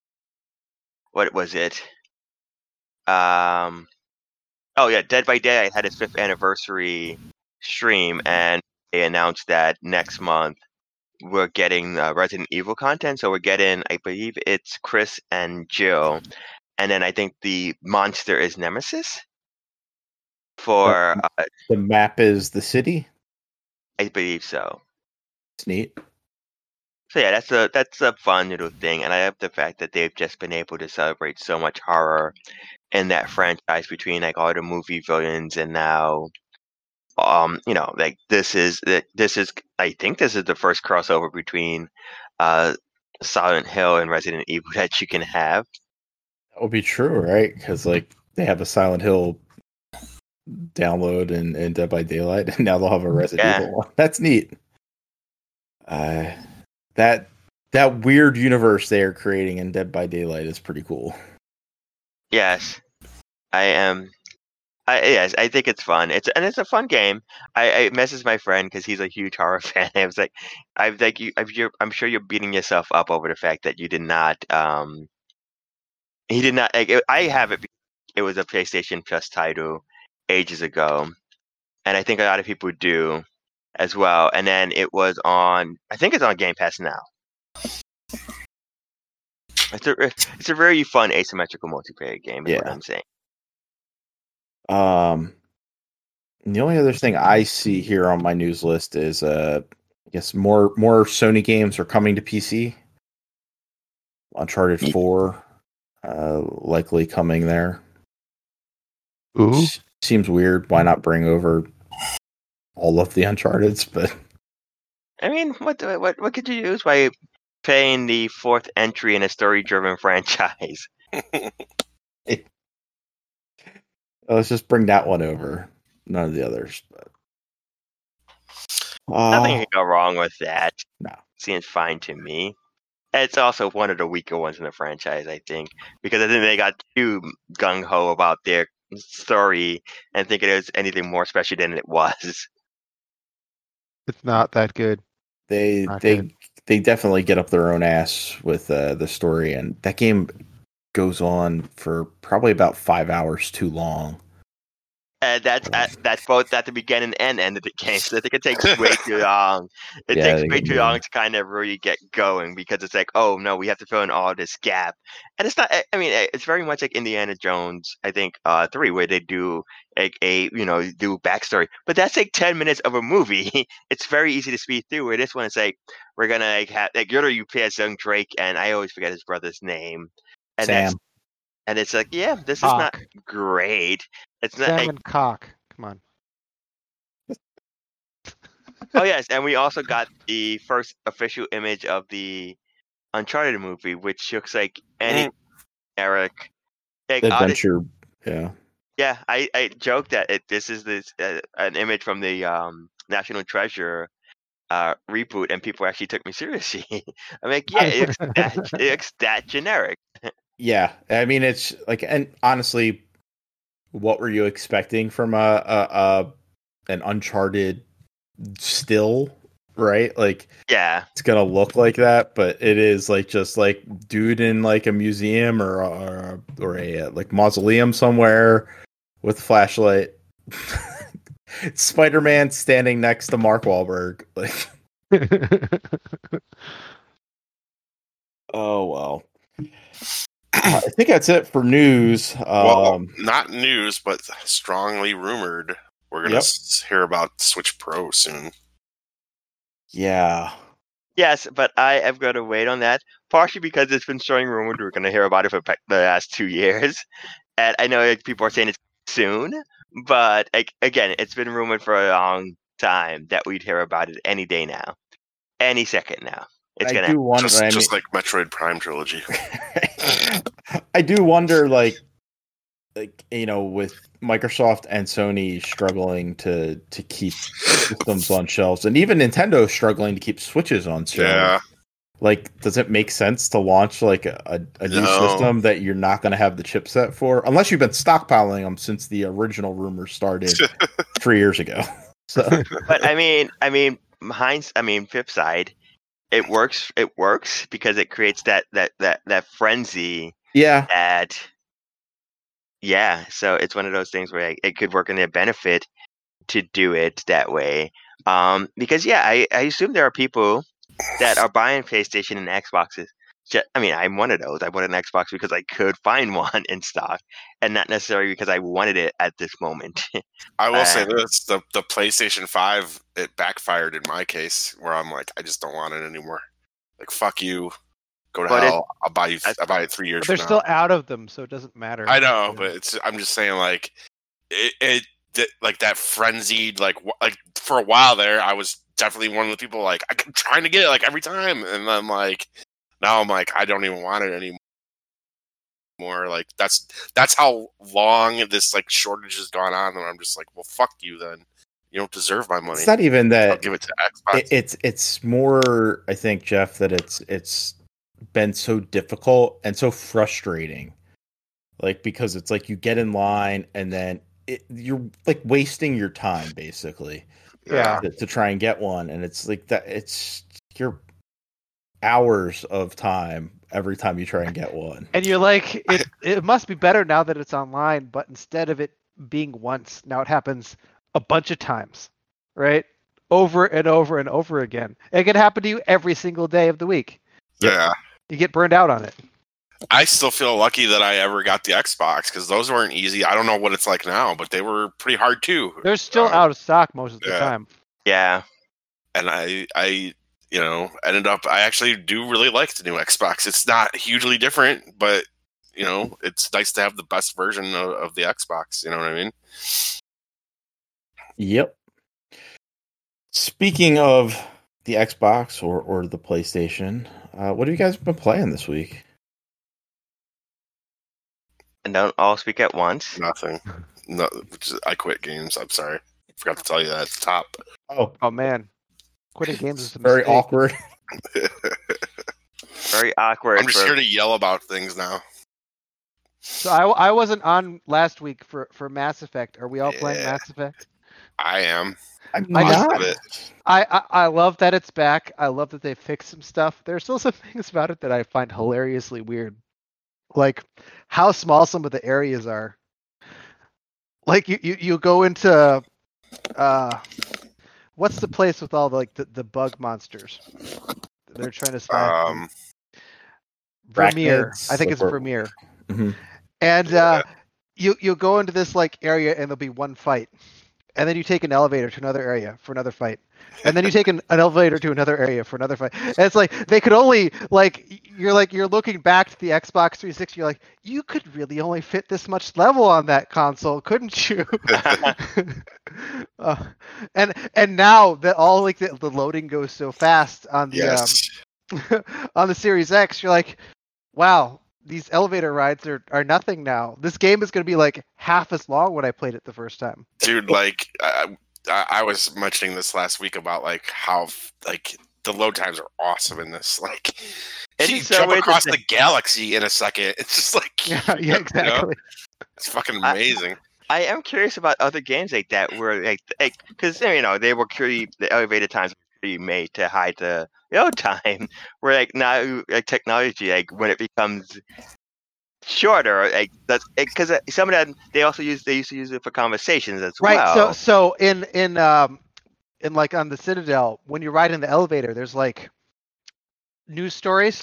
what was it? Um, oh, yeah, Dead by Daylight had its fifth anniversary stream, and they announced that next month we're getting uh, Resident Evil content. So we're getting, I believe it's Chris and Jill, and then I think the monster is Nemesis. For uh, the map is the city. I believe so. It's neat. So yeah, that's a that's a fun little thing, and I love the fact that they've just been able to celebrate so much horror in that franchise between like all the movie villains and now, um, you know, like this is this is I think this is the first crossover between uh, Silent Hill and Resident Evil that you can have. That would be true, right? Because like they have a Silent Hill download and, and Dead by Daylight, and now they'll have a Resident yeah. Evil one. That's neat. Uh, that that weird universe they are creating in Dead by Daylight is pretty cool. Yes, I am. I yes, I think it's fun. It's and it's a fun game. I, I messaged my friend because he's a huge horror fan. I was like, I like you. I've, you're, I'm sure you're beating yourself up over the fact that you did not. Um, he did not. Like, it, I have it. It was a PlayStation Plus title ages ago, and I think a lot of people do as well. And then it was on, I think it's on Game Pass now. It's a it's a very fun asymmetrical multiplayer game. Is yeah. what I'm saying. Um, the only other thing I see here on my news list is, uh, I guess more more Sony games are coming to P C. Uncharted four, uh, likely coming there. Ooh. Seems weird. Why not bring over all of the Uncharteds? But I mean, what what what could you use by paying the fourth entry in a story-driven franchise? Let's just bring that one over. none of the others. But, Nothing uh, can go wrong with that. No. Seems fine to me. It's also one of the weaker ones in the franchise, I think, because I think they got too gung ho about their story and thinking it was anything more special than it was. It's not that good. they Not they good. they definitely get up their own ass with uh, the story, and that game goes on for probably about five hours too long. And that's at, that's both at the beginning and end of the game. So I think it takes way too long. It Yeah, takes they way get too moving. long to kind of really get going because it's like, oh no, we have to fill in all this gap. And it's not. I- I mean, it's very much like Indiana Jones. I think uh, three, where they do like a you know do backstory, but that's like ten minutes of a movie. It's very easy to speed through. Where this one, it's like we're gonna like have like you're you play as young Drake, and I always forget his brother's name, and that's Sam, and it's like, yeah, this is not Cock. great. It's not. Sam Like, and Cock. Come on. oh yes, and we also got the first official image of the Uncharted movie, which looks like any Mm. Eric. Like, honest- adventure. Yeah, yeah, I, I joked that it, this is this uh, an image from the um, National Treasure uh, reboot, and people actually took me seriously. I'm like, yeah, it looks that, it looks that generic. yeah. I mean, it's like, and honestly, what were you expecting from a, a, a an Uncharted still? Right, like Yeah, it's gonna look like that, but it is like just like dude in like a museum or or, or a uh, like mausoleum somewhere with a flashlight. Spider-Man standing next to Mark Wahlberg. Like, oh well. I think that's it for news. Well, Um, not news, but strongly rumored. We're gonna Yep. s- hear about Switch Pro soon. yeah, yes, but I am going to wait on that, partially because it's been showing rumored we're going to hear about it for the last two years, and I know like, people are saying it's soon, but like, again, it's been rumored for a long time that we'd hear about it any day now, any second now. It's I gonna. do wonder. Just, I mean, just like Metroid Prime trilogy. I do wonder, like, like you know, with Microsoft and Sony struggling to to keep systems on shelves, and even Nintendo struggling to keep Switches on shelves. Yeah. Like, does it make sense to launch like a, a, a new No. system that you're not going to have the chipset for, unless you've been stockpiling them since the original rumors started three years ago? So, But I mean, I mean, Heinz. I mean, flip side, it works. It works because it creates that that that that frenzy yeah, that. Yeah, so it's one of those things where it could work in their benefit to do it that way. Um, because yeah, I, I assume there are people that are buying PlayStation and Xboxes. Ju- I mean, I'm one of those. I bought an Xbox because I could find one in stock, and not necessarily because I wanted it at this moment. I will say Uh, this: the the PlayStation Five, it backfired in my case, where I'm like, I just don't want it anymore. Like, fuck you, go to But it- hell. I'll buy you. that's- I'll buy it three years But they're from still now. out of them, so it doesn't matter. I know, but it's. I'm just saying, like, it, it th- like that frenzied, like, wh- like for a while there, I was definitely one of the people like I'm trying to get it like every time, and then like now I'm like I don't even want it anymore. Like that's that's how long this like shortage has gone on, and I'm just like, well, fuck you then. You don't deserve my money. it's not even I'll that. give it to Xbox. It, it's it's more, I think, Jeff, that it's it's been so difficult and so frustrating. Like, because it's like you get in line and then it, you're like wasting your time basically Yeah. to, to try and get one, and it's like that. It's your hours of time every time you try and get one. And you're like, it, it must be better now that it's online, but instead of it being once, now it happens a bunch of times, right? Over and over and over again. It can happen to you every single day of the week. Yeah. You get burned out on it. I still feel lucky that I ever got the Xbox because those weren't easy. I don't know what it's like now, but they were pretty hard too. They're still Uh, out of stock most of the yeah. time. yeah, and I, I, you know, ended up. I actually do really like the new Xbox. It's not hugely different, but you know, it's nice to have the best version of, of the Xbox. You know what I mean? Yep. Speaking of the Xbox or or the PlayStation, uh, what have you guys been playing this week? and don't all speak at once. Nothing. No, which is, I quit games. I'm sorry. Forgot to tell you that at the top. Oh, Oh man, quitting games is a very mistake. awkward. Very awkward. I'm just for- here to yell about things now. So I, I wasn't on last week for, for Mass Effect. Are we all playing Yeah. Mass Effect? I am. I'm I just- not. Most of it. I, I, I love that it's back. I love that they fixed some stuff. There's still some things about it that I find hilariously weird. Like how small some of the areas are. Like you, you, you go into uh what's the place with all the like the, the bug monsters? They're trying to snipe. Um, Vermeer. Arachnids, I think like it's we're- Vermeer. Mhm. And uh, you you go into this like area and there'll be one fight, and then you take an elevator to another area for another fight, and then you take an, an elevator to another area for another fight. And it's like they could only like you're like you're looking back to the Xbox three sixty. You're like you could really only fit this much level on that console, couldn't you? uh, and and now that all like the, the loading goes so fast on the yes. um, on the Series X, you're like, wow. These elevator rides are, are nothing now. This game is going to be like half as long when I played it the first time. Dude, like I, I I was mentioning this last week about like how like the load times are awesome in this. Like It's you so jump weird across to the galaxy in a second. It's just like Yeah, yeah, you know? exactly. It's fucking I- amazing. I am curious about other games like that where like because you know they were pretty the elevator times were pretty made to hide the load time. Where like now like technology like when it becomes shorter like that's because some of that they also use they used to use it for conversations as Right. well. So so in in um in like on the Citadel, when you ride in the elevator, there's like news stories.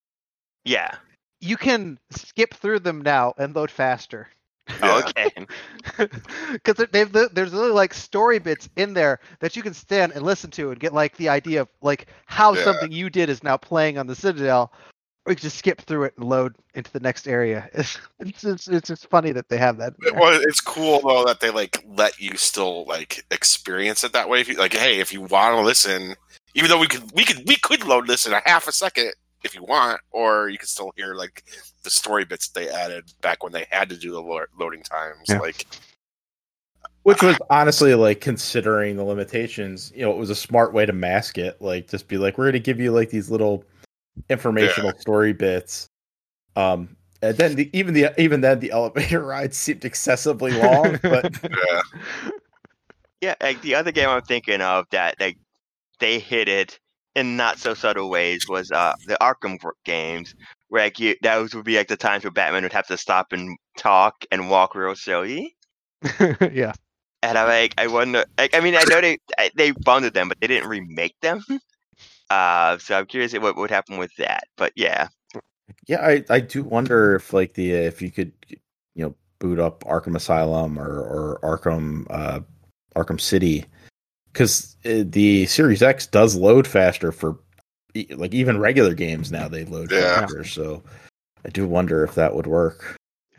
yeah. You can skip through them now and load faster. Yeah. Okay. Because they've there's really like story bits in there that you can stand and listen to and get like the idea of like how Yeah. something you did is now playing on the Citadel, or you can just skip through it and load into the next area. It's it's just, it's just funny that they have that. in there. Well, it's cool though that they like let you still like experience it that way. If you like, hey, if you want to listen, even though we could we could we could load this in a half a second if you want, or you can still hear like the story bits they added back when they had to do the lo- loading times. Yeah. Like, Which was honestly like considering the limitations, you know, it was a smart way to mask it. Like just be like, we're gonna give you like these little informational story bits. Um and then the, even the even then the elevator rides seemed excessively long, but yeah, Yeah, like the other game I'm thinking of that like they hit it in not so subtle ways was uh the Arkham games, where like you, those would be like the times where Batman would have to stop and talk and walk real slowly. Yeah. And I like I wonder like I mean I know they I- they bundled them, but they didn't remake them. Uh, so I'm curious what would happen with that. But yeah, yeah, I, I do wonder if like the if you could you know boot up Arkham Asylum or or Arkham uh, Arkham City, because the Series X does load faster for e- like even regular games now they load Yeah. faster. So I do wonder if that would work.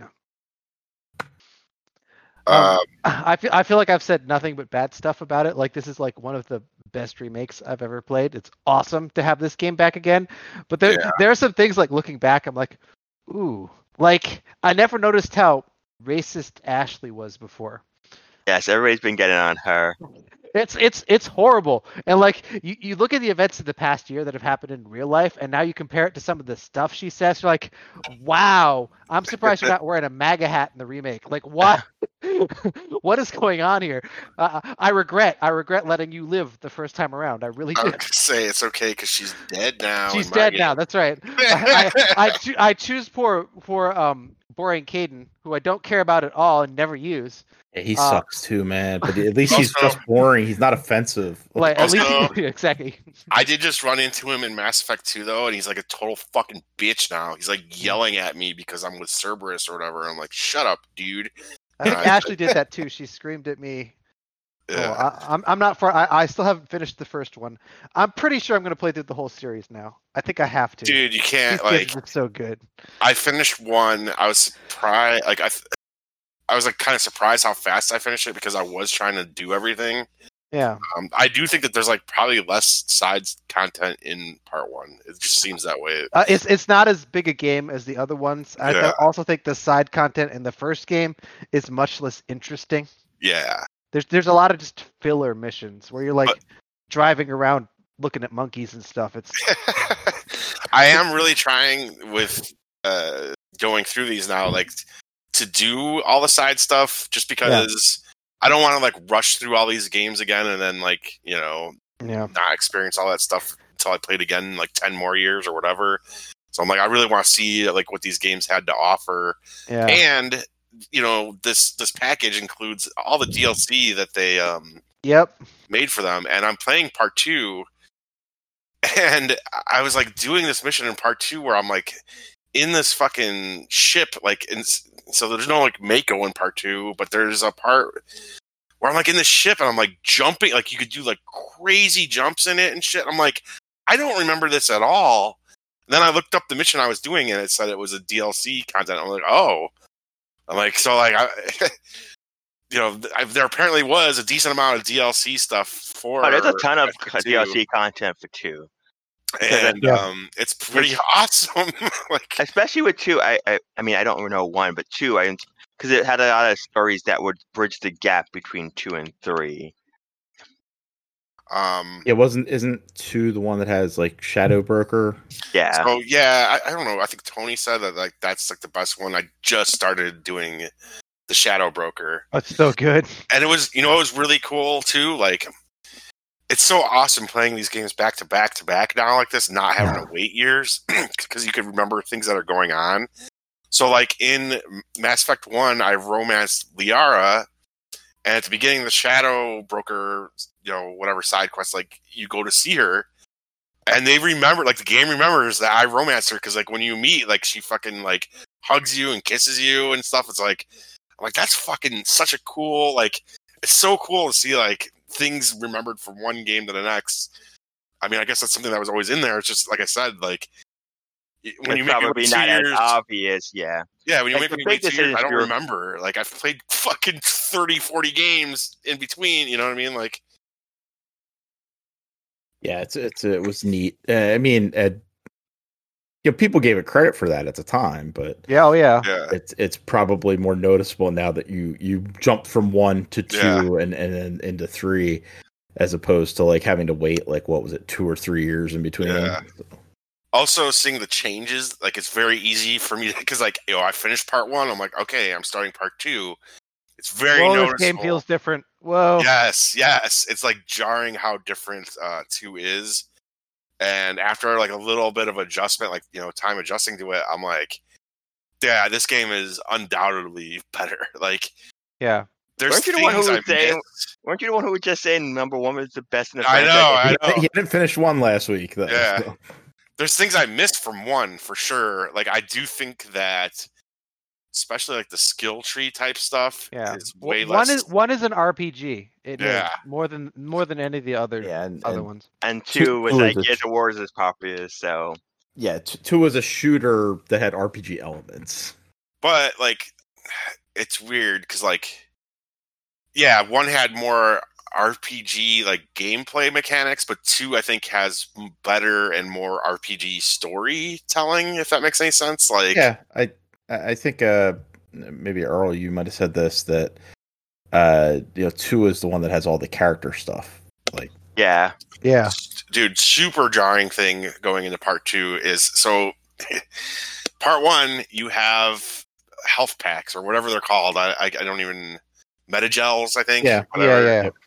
um, I feel I feel like I've said nothing but bad stuff about it. Like this is like one of the best remakes I've ever played. It's awesome to have this game back again. But there Yeah. there are some things like looking back, I'm like, ooh, like I never noticed how racist Ashley was before. yes, everybody's been getting on her. It's it's it's horrible. And like you, you look at the events of the past year that have happened in real life, and now you compare it to some of the stuff she says. You're like, wow, I'm surprised you're not wearing a MAGA hat in the remake. Like what? What is going on here? Uh, I regret I regret letting you live the first time around. I really I was do. gonna say it's okay because she's dead now. She's in my dead game. now. That's right. I I, I, choo- I choose for for um boring Caden, who I don't care about at all and never use. Yeah, he Uh, sucks too, man. But at least he's Also- just boring. He's not offensive. Like at Also- least exactly. I did just run into him in Mass Effect two though, and he's like a total fucking bitch now. He's like yelling at me because I'm with Cerberus or whatever. I'm like, shut up, dude. I think Yeah. Ashley did that too. She screamed at me. Oh, Yeah. I, I'm I'm not for. I, I still haven't finished the first one. I'm pretty sure I'm going to play through the whole series now. I think I have to. Dude, you These can't games like. look so good. I finished one. I was surprised. Like I, I was like kind of surprised how fast I finished it because I was trying to do everything. Yeah. Um, I do think that there's like probably less sides content in part one. It just seems that way. Uh, it's it's not as big a game as the other ones. I Yeah. th- also think the side content in the first game is much less interesting. Yeah. There's there's a lot of just filler missions where you're like But- driving around looking at monkeys and stuff. It's I am really trying with uh, going through these now, like to do all the side stuff, just because I don't want to like rush through all these games again and then like you know yeah. not experience all that stuff until I played again in like ten more years or whatever. So I'm like, I really want to see like what these games had to offer, Yeah. and you know this this package includes all the D L C that they um, Yep. made for them, and I'm playing part two. And I was like doing this mission in part two where I'm like in this fucking ship, like, in, so there's no like Mako in part two, but there's a part where I'm like in the ship and I'm like jumping, like you could do like crazy jumps in it and shit. I'm like, I don't remember this at all. And then I looked up the mission I was doing and it said it was a D L C content. I'm like, oh, I'm like, so like, I, you know, I, there apparently was a decent amount of D L C stuff for. Oh, there's a ton of for D L two. C content for two. And Yeah. um, it's pretty awesome. Like, Especially with two, I, I, I mean, I don't know one, but two, I because it had a lot of stories that would bridge the gap between two and three. um, It wasn't. Isn't two the one that has like Shadow Broker? Yeah, so yeah, I, I don't know. I think Tony said that like that's like the best one. I just started doing the Shadow Broker, That's so good. and it was, you know, it was really cool too. Like, it's so awesome playing these games back to back to back now like this, not having to wait years because you could remember things that are going on. So like in Mass Effect one, I romanced Liara, and at the beginning of the Shadow Broker, you know, whatever side quest, like you go to see her, and they remember, like the game remembers that I romanced her because like when you meet, like she fucking like hugs you and kisses you and stuff. It's like, I'm like, that's fucking such a cool, like, it's so cool to see like things remembered from one game to the next. I mean, I guess that's something that was always in there. It's just like I said, like when it's you make me probably wait not two as years, obvious. Yeah, yeah, when you Like, make the me big wait two years, decisions I don't you're- remember. Like I've played fucking thirty, forty games in between. You know what I mean? Like, Yeah, it's it's it was neat. Uh, I mean, uh, you know, people gave it credit for that at the time, but Yeah. Oh yeah. yeah, it's it's probably more noticeable now that you you jumped from one to two Yeah. and and then into three, as opposed to like having to wait like what was it two or three years in between. Yeah. them. also seeing the changes, like it's very easy for me because like, you know, I finished part one. I'm like, okay, I'm starting part two. It's very Whoa, noticeable. this game feels different. Whoa. Yes, yes. It's like jarring how different uh, two is. And after like a little bit of adjustment, like, you know, time adjusting to it, I'm like, yeah, this game is undoubtedly better. Like, Yeah. there's Weren't you the one things who I was saying- missed. weren't you the one who was just saying number one was the best in the I know, franchise? I He, know. he didn't finish one last week though. Yeah. so. There's things I missed from one for sure. Like, I do think that, especially like the skill tree type stuff, Yeah. is way one less. is one is an R P G. It is Yeah. more than more than any of the other Yeah, and, other and- ones. And Two- two was two like is a- Gears of War is as popular, so yeah. T- two was a shooter that had R P G elements. But like, it's weird because like, yeah, one had more R P G like gameplay mechanics, but two I think has m- better and more R P G storytelling. If that makes any sense, like, Yeah, I I think uh maybe Earl, you might have said this that uh you know two is the one that has all the character stuff. Like yeah. Yeah. dude, super jarring thing going into part two is so. Part one, you have health packs or whatever they're called. I I, I don't even metagels. I think. Yeah. Whatever. Yeah. Yeah.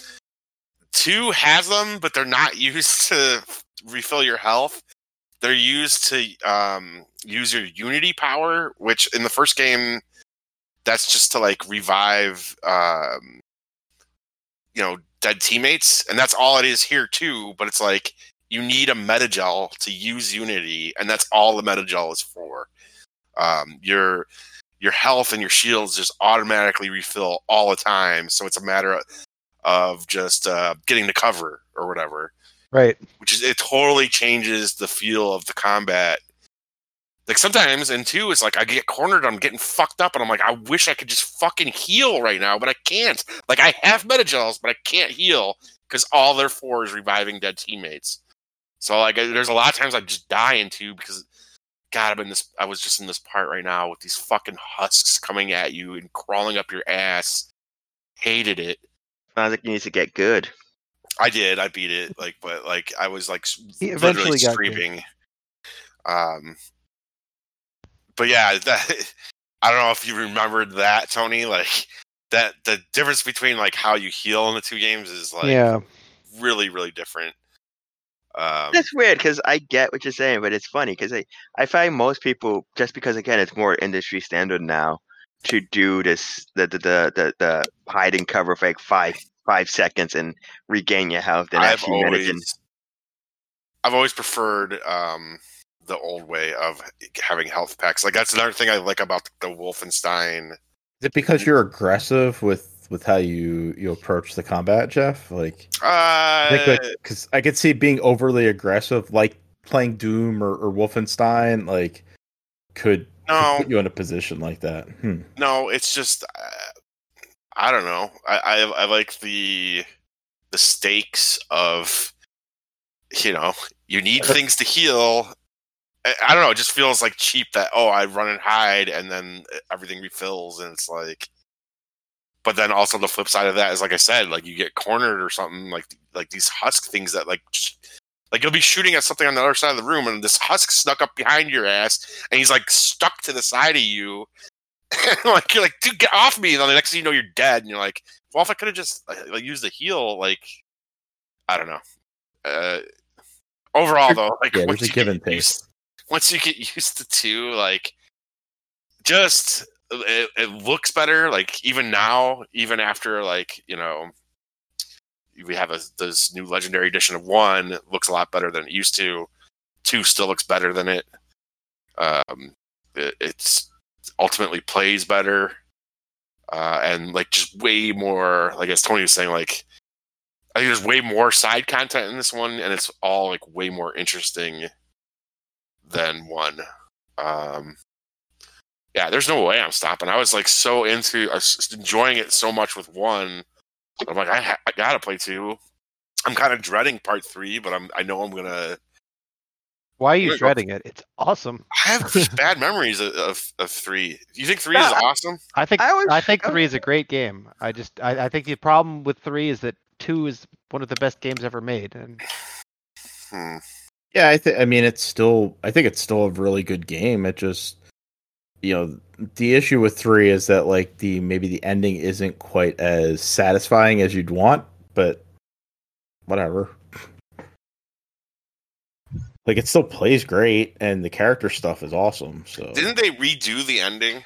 Two has them, but they're not used to refill your health. They're used to um, use your Unity power, which in the first game, that's just to like revive, um, you know, dead teammates, and that's all it is here too. But it's like you need a metagel to use Unity, and that's all the metagel is for. Um, your your health and your shields just automatically refill all the time, so it's a matter of of just uh, getting the cover or whatever, Right. which is, it totally changes the feel of the combat like sometimes in two, it's like I get cornered, I'm getting fucked up, and I'm like, I wish I could just fucking heal right now, but I can't. Like I have Metagels, but I can't heal because all they're for is reviving dead teammates. So like, there's a lot of times I just die in two because, God, I'm in this. I was just in this part right now with these fucking husks coming at you and crawling up your ass. Hated it. Sounds like you need to get good. I did. I beat it. Like, but like, I was like He literally eventually got screaming. Um, but yeah, that, I don't know if you remembered that, Tony. Like that, the difference between like how you heal in the two games is like yeah. really, really different. Um, That's weird because I get what you're saying, but it's funny because I, I find most people, just because again it's more industry standard now to do this the the the the, the hide and cover for like five five seconds and regain your health and I've actually managing. always, I've always preferred um, the old way of having health packs. Like that's another thing I like about the Wolfenstein. Is it because you're aggressive with with how you you approach the combat, Jeff? Like, Uh, I think because I could see being overly aggressive, like playing Doom or, or Wolfenstein, like could, no, could put you in a position like that. Hmm. no, it's just uh, I don't know. I, I I like the the stakes of, you know, you need things to heal. I, I don't know. It just feels like cheap that, oh, I run and hide and then everything refills, and it's like. But then also the flip side of that is, like I said, like you get cornered or something, like like these husk things that like just, like you'll be shooting at something on the other side of the room, and this husk snuck up behind your ass, and he's like stuck to the side of you. Like you're like, dude, get off me! And then the next thing you know, you're dead, and you're like, well, if I could have just like used the heal, like I don't know. Uh, overall, though, like Yeah, once there's a you give get and take. used, once you get used to two, like just. It, it looks better, like even now, even after like you know, we have a, this new legendary edition of one. It looks a lot better than it used to. Two still looks better than it. Um, it it's ultimately plays better, uh, and like just way more. Like as Tony was saying, like I think there's way more side content in this one, and it's all like way more interesting than one. Um, Yeah, there's no way I'm stopping. I was like so into, I was enjoying it so much with one. I'm like, I, ha- I gotta play two. I'm kind of dreading part three, but I'm, I know I'm gonna. Why are you Go- dreading it? It's awesome. I have just bad memories of, of, of three. Do you think three is Yeah, I- awesome? I think I I, always- think I- three is a great game. I just I, I think the problem with three is that two is one of the best games ever made. And Hmm. Yeah, I think. I mean, it's still. I think it's still a really good game. It just, you know, the issue with three is that like the maybe the ending isn't quite as satisfying as you'd want, but whatever. Like it still plays great, and the character stuff is awesome. So Didn't they redo the ending?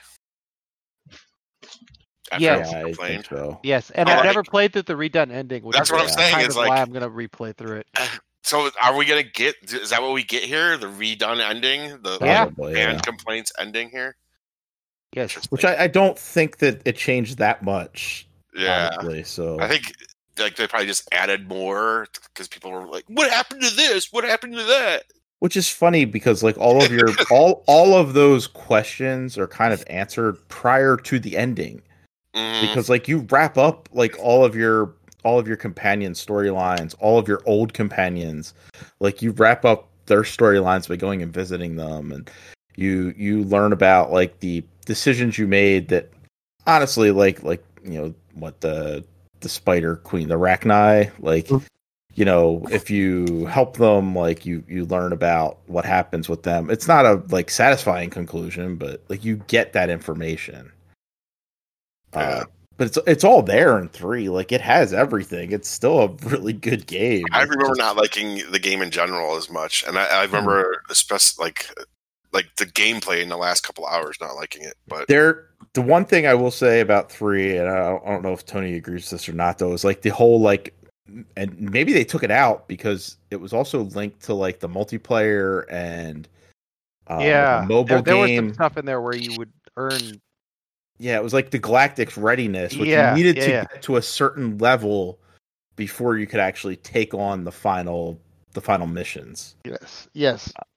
After Yeah. it was yeah, I complained? think so. yes, and Oh, I've like- never played through the redone ending. Which That's is what I'm Yeah. saying. Kind Is of why like, I'm gonna replay through it. so are we gonna get? Is that what we get here? The redone ending, the Yeah. Probably, band yeah. complaints ending here. Yes, Which I, I don't think that it changed that much. Yeah. Honestly, so I think like they probably just added more because people were like, "What happened to this? What happened to that?" which is funny because like all of your all all of those questions are kind of answered prior to the ending. Mhm. Because like you wrap up like all of your all of your companion storylines, all of your old companions, like you wrap up their storylines by going and visiting them, and you you learn about like the decisions you made that honestly like like you know what the the Spider Queen, the Arachni, like you know if you help them, like you you learn about what happens with them. It's not a like satisfying conclusion, but like you get that information. Yeah. Uh, but it's it's all there in three. Like it has everything. It's still a really good game. I It's remember just- not liking the game in general as much, and I, I remember especially like like the gameplay in the last couple hours not liking it. But there. The one thing I will say about three, and I don't, I don't know if Tony agrees with this or not, though, is like the whole like, and maybe they took it out because it was also linked to like the multiplayer and um, like, a yeah. mobile there, there was game. some stuff in there where you would earn. Yeah, it was like the Galactic's readiness, which Yeah, you needed yeah, to yeah. get to a certain level before you could actually take on the final the final missions. Yes, yes.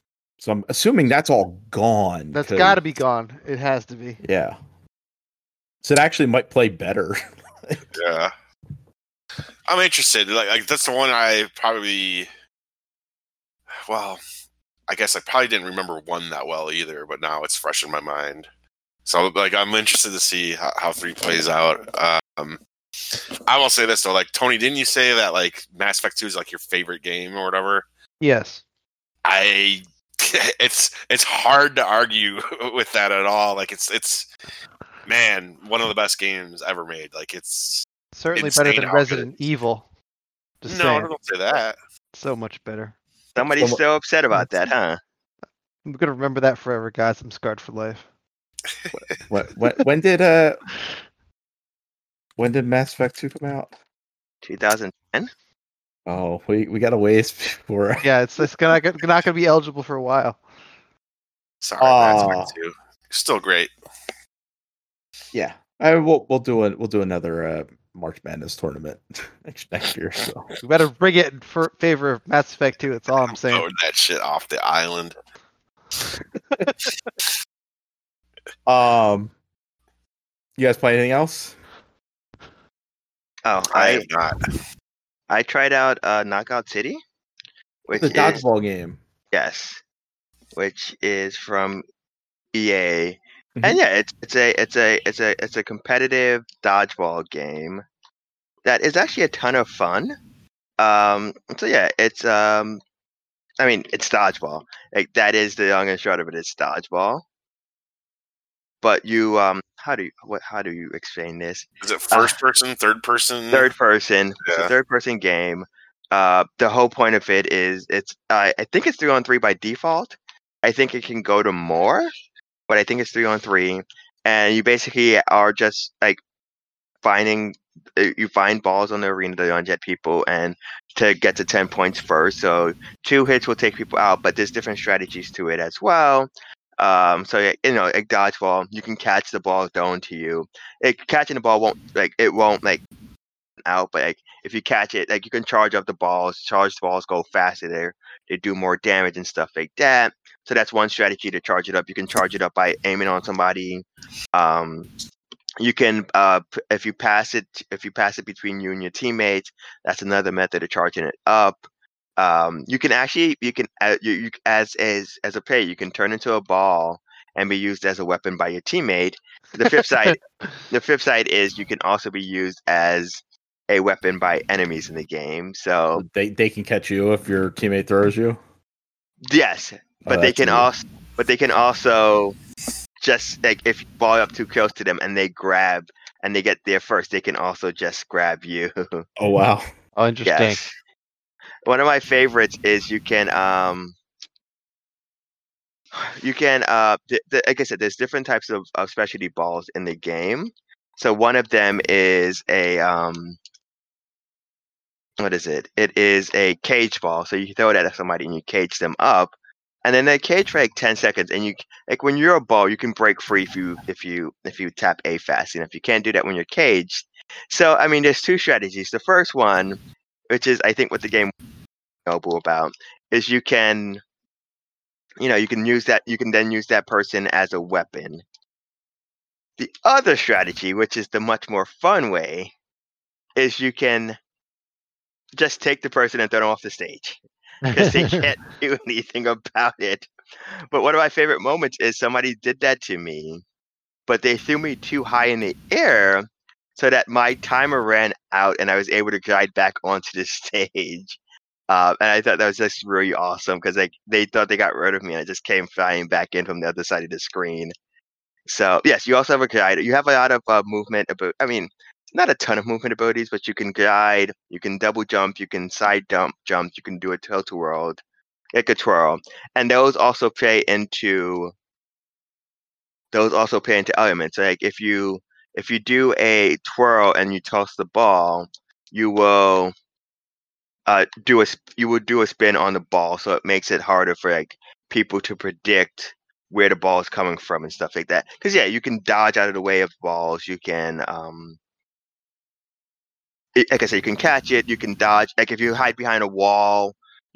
So I'm assuming that's all gone. That's 'cause- got to be gone. It has to be. Yeah. So it actually might play better. Yeah. I'm interested. Like, like that's the one I probably. Well, I guess I probably didn't remember one that well either, but now it's fresh in my mind. So, like, I'm interested to see how, how three plays out. Um, I will say this though, like Tony, didn't you say that like Mass Effect two is like your favorite game or whatever? Yes. I, it's it's hard to argue with that at all. Like, it's it's man, one of the best games ever made. Like, it's Certainly insane better than how Resident Evil. Just no, saying. don't say that. So much better. Somebody's Well, still upset about that, huh? I'm gonna remember that forever, guys. I'm scarred for life. when, when, when did uh when did Mass Effect two come out? twenty ten? Oh, we, we got a ways before. Yeah, it's it's gonna not gonna be eligible for a while. Sorry, Mass Aw. Effect two. Still great. Yeah, I will. We'll do it. We'll do another uh, March Madness tournament next next year. So We better bring it in for favor of Mass Effect two. That's all I'm saying. Throwing that shit off the island. um, you guys play anything else? Oh, I I am not. I tried out uh, Knockout City, which The is dodgeball game. yes, which is from E A, Mhm. and yeah, it's it's a it's a it's a it's a competitive dodgeball game that is actually a ton of fun. Um, so yeah, it's um, I mean, it's dodgeball. Like that is the long and short of it. It's dodgeball. But you um, how do you what how do you explain this? Is it first person, third person? Third person. It's Yeah. a third person game. Uh, the whole point of it is it's uh, I think it's three on three by default. I think it can go to more, but I think it's three on three. And you basically are just like finding uh, you find balls on the arena to unjet people and to get to ten points first. So two hits will take people out, but there's different strategies to it as well. Um, so yeah, you know, like dodgeball, you can catch the ball thrown to you. It, catching the ball won't like it won't like out, but like if you catch it, like you can charge up the balls. Charged balls go faster. They they do more damage and stuff like that. So that's one strategy to charge it up. You can charge it up by aiming on somebody. Um, you can uh, p- if you pass it if you pass it between you and your teammates, that's another method of charging it up. Um, you can actually you can uh, you, you as as as a player you can turn into a ball and be used as a weapon by your teammate. The flip side the flip side is you can also be used as a weapon by enemies in the game. So They they can catch you if your teammate throws you. yes, but Oh, they that's can neat. also but they can also just like if you ball up too close to them and they grab and they get there first, they can also just grab you. Oh wow. Oh, interesting. Yes. One of my favorites is you can um you can uh th- th- like I said, there's different types of, of specialty balls in the game. So one of them is a um what is it? It is a cage ball. So you throw it at somebody and you cage them up. And then they cage for like ten seconds and you like when you're a ball, you can break free if you if you if you tap A fast. And if you can't do that when you're caged. So I mean there's two strategies. The first one, which is I think what the game is noble about, is you can you know, you can use that you can then use that person as a weapon. The other strategy, which is the much more fun way, is you can just take the person and throw them off the stage because they can't do anything about it. But one of my favorite moments is somebody did that to me, but they threw me too high in the air so that my timer ran out and I was able to glide back onto the stage. Uh, and I thought that was just really awesome because like they thought they got rid of me and I just came flying back in from the other side of the screen. So yes, you also have a glide. You have a lot of uh, movement. About, I mean, not a ton of movement abilities, but you can glide, you can double jump, you can side jump, jump, you can do a tilt a whirl, like a twirl, and those also play into those also play into elements. Like if you if you do a twirl and you toss the ball, you will uh, do a sp- you would do a spin on the ball, so it makes it harder for like people to predict where the ball is coming from and stuff like that. Because yeah, you can dodge out of the way of balls. You can, um, it, like I said, you can catch it. You can dodge. Like if you hide behind a wall,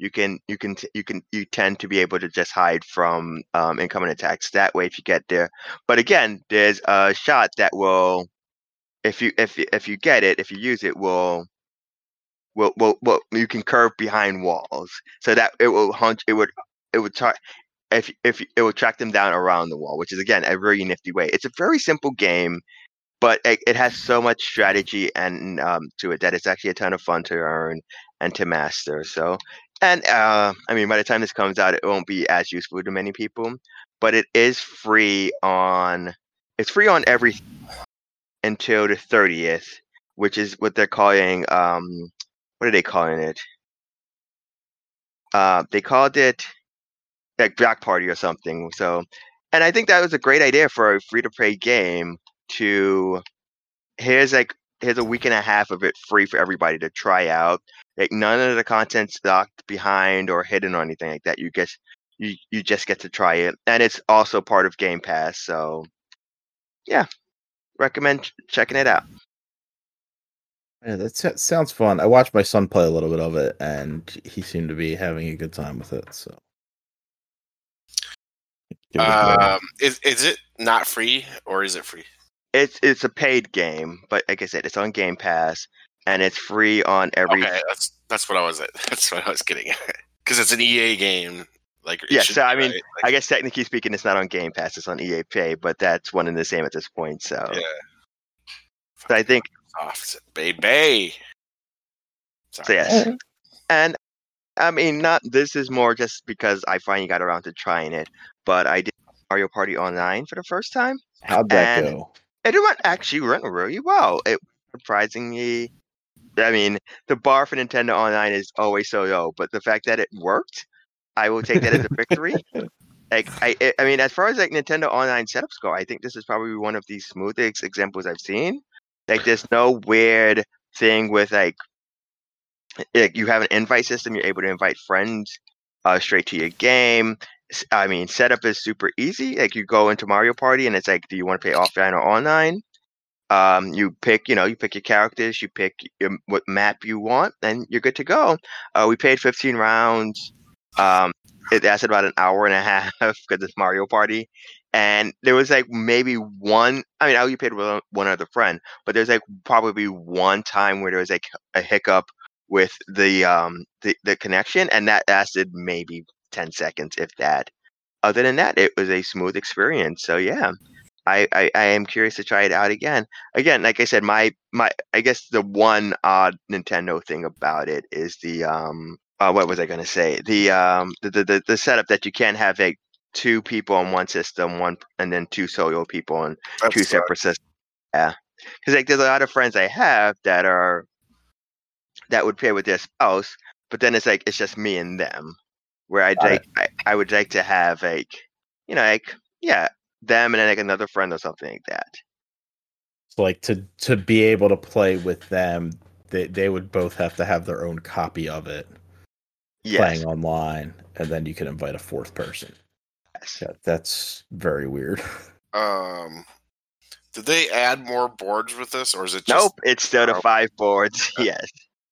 you can you can t- you can you tend to be able to just hide from um, incoming attacks that way if you get there. But again, there's a shot that will, if you if you- if you get it, if you use it, will will will, will you can curve behind walls so that it will hunt. It would it would try. If if it will track them down around the wall, which is again a very nifty way. It's a very simple game, but it, it has so much strategy and um, to it that it's actually a ton of fun to earn and to master. So, and uh, I mean, by the time this comes out, it won't be as useful to many people, but it is free on. It's free on everything until the thirtieth, which is what they're calling. Um, what are they calling it? Uh, they called it like Black Party or something. So, and I think that was a great idea for a free to play game. To here's like here's a week and a half of it free for everybody to try out. Like none of the content's locked behind or hidden or anything like that. You get you you just get to try it, and it's also part of Game Pass. So, yeah, recommend ch- checking it out. Yeah, that sa- sounds fun. I watched my son play a little bit of it, and he seemed to be having a good time with it. So, give it a go. Um, is is it not free or is it free? It's it's a paid game, but like I said, it's on Game Pass and it's free on every. Okay, that's that's what I was at. That's what I was getting at. Because it's an E A game. Like it Yeah, should so be, I mean, right? Like, I guess technically speaking, it's not on Game Pass; it's on E A Pay, but that's one and the same at this point. So, yeah. so I think Soft baby. Sorry. so. Yes, and I mean, not this is more just because I finally got around to trying it, but I did Mario Party Online for the first time. How'd that and go? It went actually went really well. It surprisingly, I mean, the bar for Nintendo Online is always so low, but the fact that it worked, I will take that as a victory. Like I, I- I mean, as far as like Nintendo Online setups go, I think this is probably one of the smoothest examples I've seen. Like, there's no weird thing with like, like you have an invite system. You're able to invite friends uh, straight to your game. S- I mean, setup is super easy. Like, you go into Mario Party, and it's like, do you want to play offline or online? Um, you pick, you know, you pick your characters, you pick your, what map you want, and you're good to go. Uh, we played fifteen rounds. Um, it lasted about an hour and a half because it's Mario Party, and there was like maybe one. I mean, I only played with one other friend, but there's like probably one time where there was like a hiccup with the um the, the connection, and that lasted maybe ten seconds, if that. Other than that, it was a smooth experience. So yeah. I, I, I am curious to try it out again. Again, like I said, my my I guess the one odd Nintendo thing about it is the um uh, what was I gonna say? The um the, the the the setup that you can't have like two people on one system, one and then two solo people on That two sucks. separate systems. Yeah, because like there's a lot of friends I have that are that would play with their spouse, but then it's like it's just me and them. Where I'd Got like I, I would like to have like you know like yeah them and then like another friend or something like that. So, like to to be able to play with them, they they would both have to have their own copy of it, Yes. playing online, and then you can invite a fourth person. Yes. Yeah, that's very weird. Um, did they add more boards with this, or is it just Nope, it's still the Oh. five boards. Yes.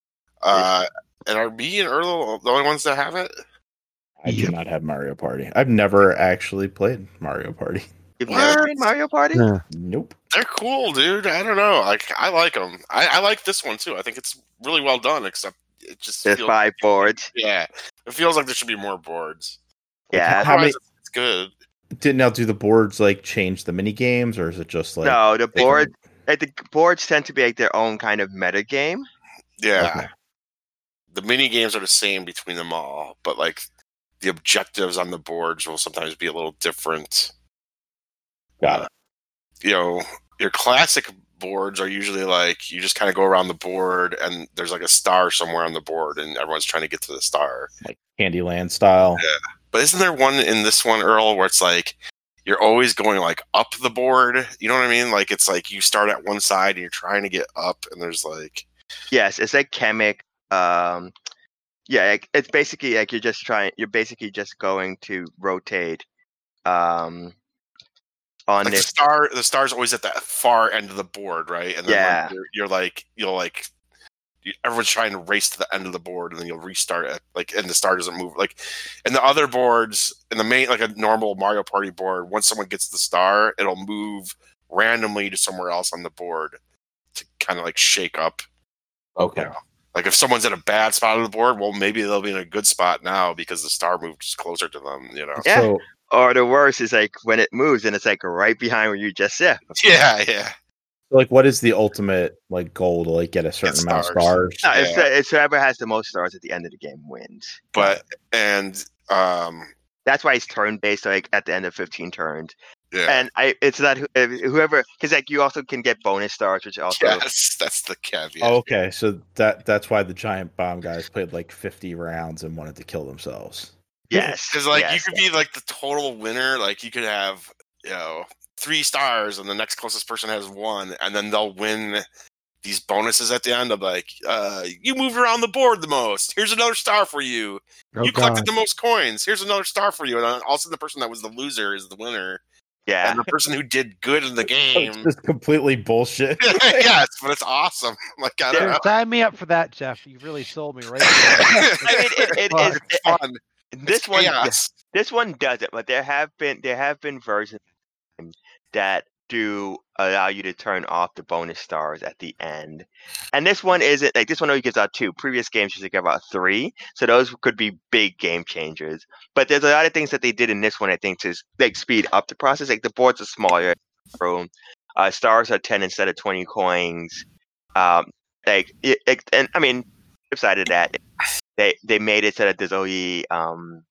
Uh, and are me and Earl the only ones that have it? I do Yep. not have Mario Party. I've never actually played Mario Party. You've never What? played Mario Party? No. Nope. They're cool, dude. I don't know. Like I like them. I, I like this one too. I think it's really well done. Except it just There's feels, five boards. yeah, it feels like there should be more boards. Yeah. How many Otherwise, it's, it's good. did now do the boards like change the mini games, or is it just like no, the they board like the boards tend to be like their own kind of meta game. Yeah, Okay. the mini games are the same between them all, but like the objectives on the boards will sometimes be a little different. Got it. You know, your classic boards are usually like you just kind of go around the board and there's like a star somewhere on the board and everyone's trying to get to the star. Like Candyland style. Yeah. But isn't there one in this one, Earl, where it's like you're always going like up the board? You know what I mean? Like it's like you start at one side and you're trying to get up and there's like Yes, it's like Chemic. Um, yeah, like, it's basically like you're just trying. You're basically just going to rotate. Um, on like the this. star the star's always at that far end of the board, right? And then Yeah. like, you're, you're like you'll like you, everyone's trying to race to the end of the board, and then you'll restart it. Like, and the star doesn't move. Like, in the other boards, in the main, like a normal Mario Party board, once someone gets the star, it'll move randomly to somewhere else on the board to kind of like shake up. Okay. You know? Like if someone's in a bad spot on the board, well, maybe they'll be in a good spot now because the star moved closer to them. You know. Yeah. So, Or the worst is like when it moves and it's like right behind where you just sit. Yeah, yeah. like, what is the ultimate like goal to like get a certain Get amount of stars. stars? No, Yeah. it's, it's whoever has the most stars at the end of the game wins. But and um, That's why it's turn based. Like at the end of fifteen turns, yeah. and I it's not who- if whoever because like you also can get bonus stars, which also Yes, that's the caveat. Oh, okay, so that that's why the giant bomb guys played like fifty rounds and wanted to kill themselves. yes, Because like yes. you could be like the total winner. Like you could have you know three stars, and the next closest person has one, and then they'll win these bonuses at the end of like uh, you moved around the board the most. Here's another star for you. Oh, you collected God. the most coins. Here's another star for you. And then all of a sudden, the person that was the loser is the winner, yeah. and the person who did good in the game. It's just completely bullshit. Yes, but it's awesome. Like I don't Dude, know. sign me up for that, Jeff. You really sold me right there. I mean, it, it, Fuck. it, It's it, fun. this It's one, chaos. this one doesn't, but there have been there have been versions that do allow you to turn off the bonus stars at the end. And this one isn't like this one only gives out two. Previous games used to give out three, so those could be big game changers. But there's a lot of things that they did in this one, I think, to like speed up the process. Like the boards are smaller, room. Uh, stars are ten instead of twenty coins. Um, like it, it, and I mean, flip side of that, they they made it so that there's only um.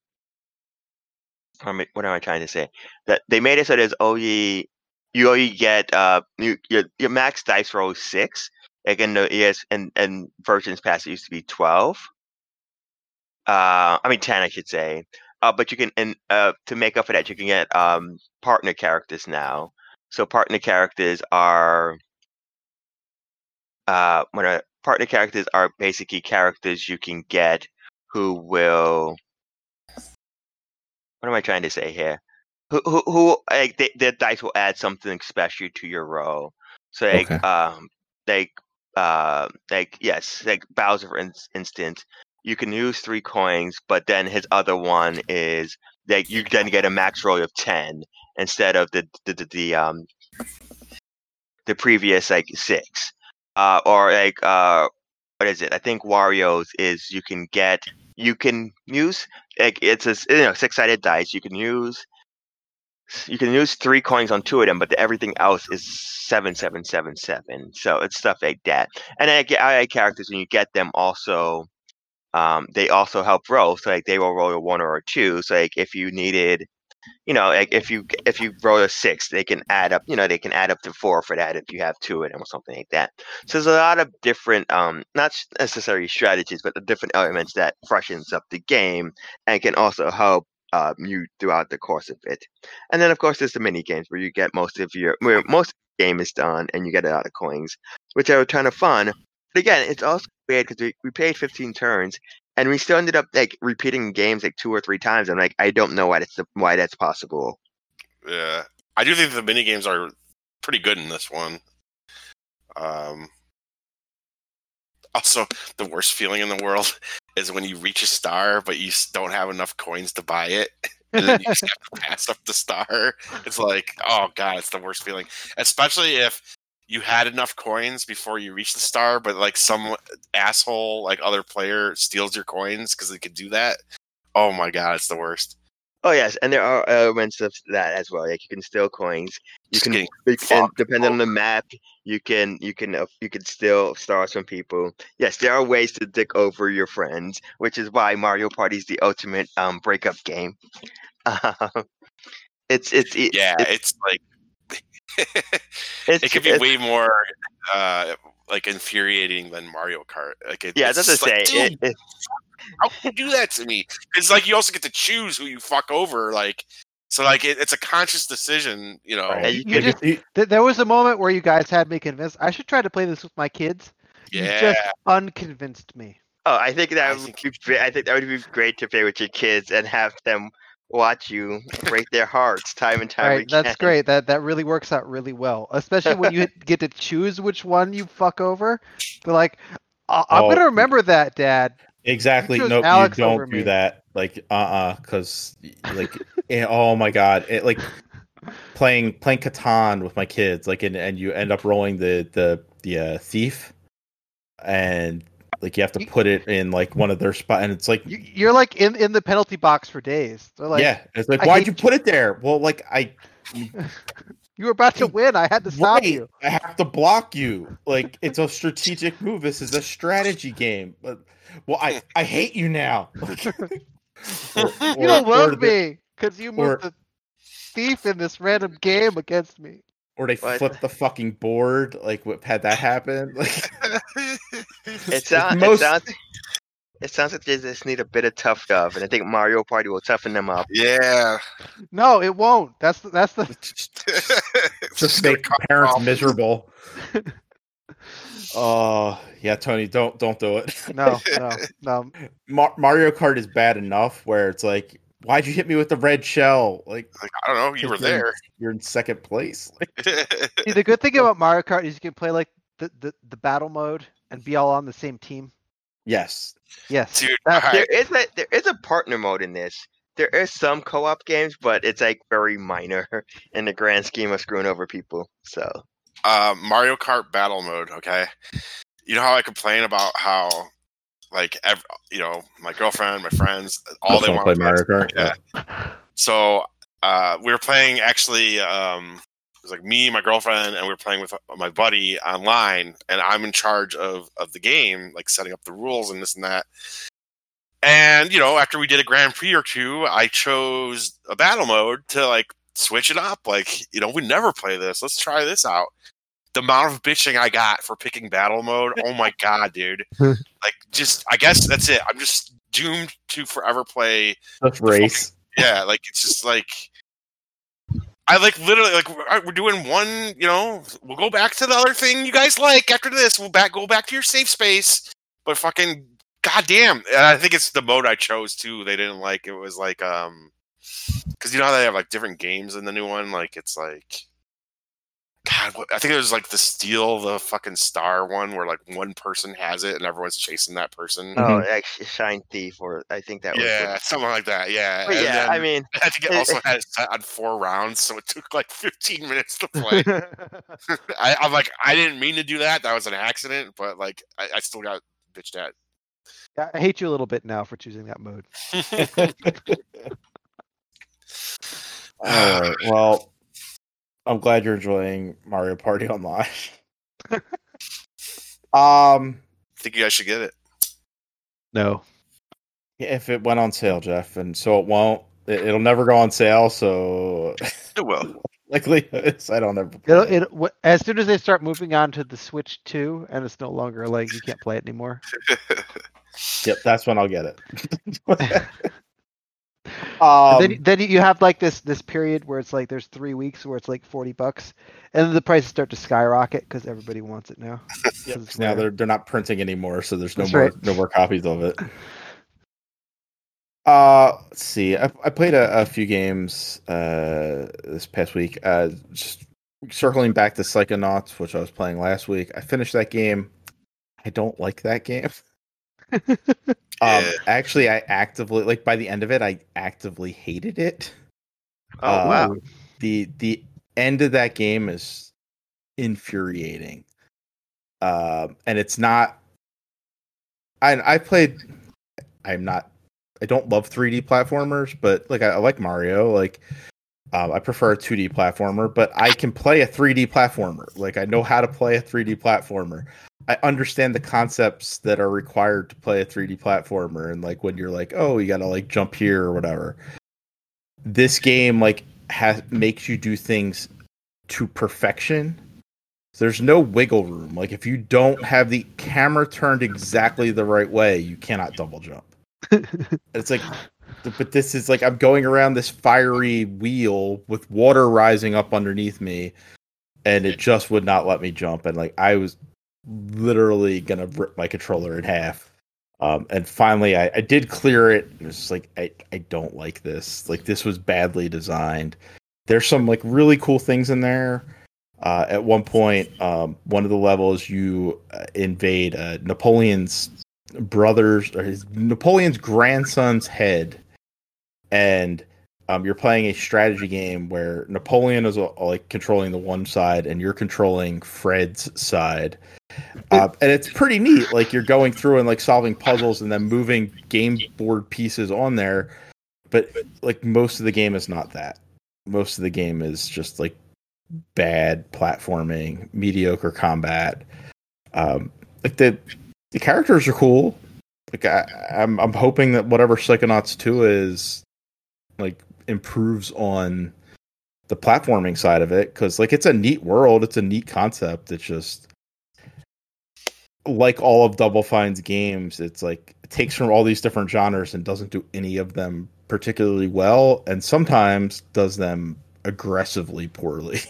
What am I, what am I trying to say? That they made it so there's only you only get uh you, your your max dice roll is six. Like in the E S and and versions past it used to be twelve. Uh, I mean ten, I should say. Uh, but you can and uh to make up for that, you can get um partner characters now. So partner characters are uh what are partner characters are basically characters you can get who will. What am I trying to say here? Who who, who like they, their dice will add something special to your roll. So like Okay. um like uh like yes like Bowser for in- instance, you can use three coins, but then his other one is like you then get a max roll of ten instead of the the, the, the um the previous like six. Uh or like uh what is it? I think Wario's is you can get you can use like it's a you know six sided dice. You can use you can use three coins on two of them, but the, everything else is seven seven seven seven. So it's stuff like that. And I get I characters when you get them also. Um, they also help roll. So like they will roll a one or a two. So like if you needed. You know, like if you if you roll a six, they can add up. You know, they can add up to four for that if you have two of them or something like that. So there's a lot of different, um, not necessarily strategies, but the different elements that freshens up the game and can also help um, you throughout the course of it. And then of course there's the mini games where you get most of your where most of the game is done and you get a lot of coins, which are a ton of fun. But again, it's also weird because we, we played fifteen turns. And we still ended up like repeating games like two or three times. I'm like, I don't know why that's why that's possible. Yeah, I do think the mini games are pretty good in this one. Um, also, the worst feeling in the world is when you reach a star, but you s- don't have enough coins to buy it, and then you just have to pass up the star. It's like, oh god, it's the worst feeling. Especially if you had enough coins before you reach the star, but like some asshole, like other player, steals your coins because they could do that. Oh my god, it's the worst. Oh yes, and there are elements of that as well. Like you can steal coins. You Just can, getting you can fucked depending on the over. map, you can you can uh, you can steal stars from people. Yes, there are ways to dick over your friends, which is why Mario Party is the ultimate um breakup game. Uh, it's it's it, Yeah, it's it's like it's, it could be it's way more uh, like infuriating than Mario Kart. Like it, yeah, it's that's what I just say. like, It, dude, it, how can you do that to me? It's like you also get to choose who you fuck over. Like so, like it, it's a conscious decision. You know, Right. you You can- just You- th- there was a moment where you guys had me convinced. I should try to play this with my kids. You yeah. just unconvinced me. Oh, I think that I would think- be great. I think that would be great to play with your kids and have them watch you break their hearts time and time All right, again. that's great. That that really works out really well, especially when you get to choose which one you fuck over. But like, I- I'm Oh, gonna remember that, Dad. Exactly. You chose No, Alex you over don't do me. that. Like, uh, uh because like, eh, oh my god, it, like playing playing Catan with my kids, like, and, and you end up rolling the the the uh, thief, and like you have to You- put it in like one of their spot, and it's like, You, you're like in, in the penalty box for days. They're like, yeah, it's like, I why'd hate you put it there? Well, like I, you were about to win. I had to stop right, you. I have to block you. Like it's a strategic move. This is a strategy game. But well, I I hate you now. Or- You don't or- or love the- me because you moved or- the thief in this random game against me. Or they What? flip the fucking board. Like, what had that happen? Like, It sounds. most- It sounds. It sounds like they just need a bit of tough love, and I think Mario Party will toughen them up. yeah. No, it won't. That's the, that's the. just, It's just gonna make cause parents problems. miserable. Oh yeah, Tony, don't don't do it. No, no, no. Mar- Mario Kart is bad enough where it's like, why'd you hit me with the red shell? Like, Like, I don't know. You were you're in- there. You're in second place. Like, See, the good thing about Mario Kart is you can play like the, the, the battle mode and be all on the same team. yes, Yes. Dude, That- alright. There is a there is a partner mode in this. There is some co-op games, but it's like very minor in the grand scheme of screwing over people. So uh, Mario Kart battle mode. Okay, you know how I complain about how, like, ev- you know, my girlfriend, my friends, all Just they wanna want play Mario Kart. Yeah. So uh, we were playing actually. Um, it was like me, my girlfriend, and we were playing with my buddy online, and I'm in charge of of the game, like setting up the rules and this and that. And you know, after we did a Grand Prix or two, I chose a battle mode to like switch it up. Like, you know, we never play this. Let's try this out. The amount of bitching I got for picking battle mode, oh my god, dude! Like, just I guess that's it. I'm just doomed to forever play. Just race. Yeah, like it's just like I like literally like we're, we're doing one. You know, we'll go back to the other thing you guys like after this. We'll back go back to your safe space, but fucking. Goddamn! And I think it's the mode I chose too. They didn't like it. Was like um, because you know how they have like different games in the new one. Like it's like, God, what, I think it was like the Steal the fucking Star one, where like one person has it and everyone's chasing that person. Mhm. oh, actually, Shine Thief, or I think that was. yeah, what- something like that. Yeah, But And yeah, then I mean, I think it also had it set on four rounds, so it took like fifteen minutes to play. I, I'm like, I didn't mean to do that. That was an accident, but like, I, I still got bitched at. I hate you a little bit now for choosing that mode. All right. Well, I'm glad you're enjoying Mario Party Online. um, I think you guys should get it. No. if it went on sale, Jeff, and so it won't. It, it'll never go on sale. So It will. likely, I don't ever. It'll, it wh- as soon as they start moving on to the Switch two, and it's no longer like you can't play it anymore. Yep, that's when I'll get it. And um, then then you have like this this period where it's like there's three weeks where it's like forty bucks, and then the prices start to skyrocket because everybody wants it now. 'Cause yep, it's now rare. they're they're not printing anymore, so there's no That's more right. no more copies of it. Uh, let's see. I, I played a, a few games uh this past week. Uh, just circling back to Psychonauts, which I was playing last week. I finished that game. I don't like that game. Um, Yeah. actually, I actively like by the end of it, I actively hated it. Oh Uh, wow! the The end of that game is infuriating, um, and it's not. I I played. I'm not. I don't love three D platformers, but like I, I like Mario. Like um, I prefer a two D platformer, but I can play a three D platformer. Like I know how to play a three D platformer. I understand the concepts that are required to play a three D platformer, and like when you're like, oh, you gotta like jump here or whatever. This game like has makes you do things to perfection. So there's no wiggle room. Like if you don't have the camera turned exactly the right way, you cannot double jump. It's like, but this is like I'm going around this fiery wheel with water rising up underneath me, and it just would not let me jump. And like I was literally gonna rip my controller in half. Um, and finally, I, I did clear it. It was just like I, I don't like this. Like this was badly designed. There's some like really cool things in there. Uh, at one point, um, one of the levels you uh, invade uh, Napoleon's brother's or his Napoleon's grandson's head, and um, you're playing a strategy game where Napoleon is uh, like controlling the one side and you're controlling Fred's side. Uh, and it's pretty neat. Like you're going through and like solving puzzles and then moving game board pieces on there. But like most of the game is not that. Most of the game is just like bad platforming, mediocre combat. Um, like the the characters are cool. Like I, I'm I'm hoping that whatever Psychonauts two is like improves on the platforming side of it, because like it's a neat world, it's a neat concept. It's just like all of Double Fine's games, it's like it takes from all these different genres and doesn't do any of them particularly well, and sometimes does them aggressively poorly.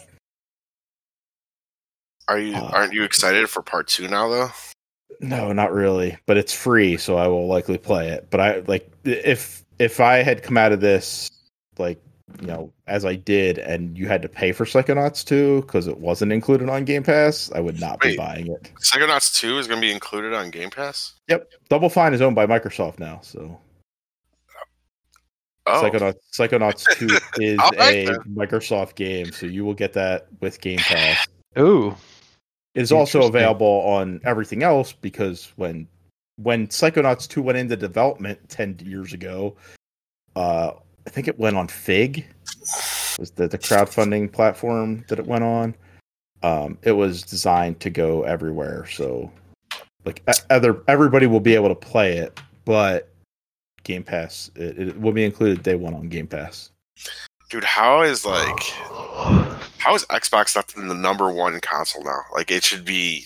Are you Uh, aren't you excited for part two now though? No, not really, but it's free, so I will likely play it. But I like if if I had come out of this like, you know, as I did, and you had to pay for Psychonauts two because it wasn't included on Game Pass, I would not Wait. be buying it. Psychonauts two is going to be included on Game Pass? Yep, Double Fine is owned by Microsoft now, so Oh, Psychonauts Psychonauts two is All right, a then. Microsoft game, so you will get that with Game Pass. Ooh. It is also Interesting. available on everything else because when when Psychonauts two went into development ten years ago, uh, I think it went on Fig, was the, the crowdfunding platform that it went on. Um, it was designed to go everywhere, so like e- other everybody will be able to play it, but Game Pass it, it will be included day one on Game Pass. dude, how is like how is Xbox not the number one console now? Like it should be.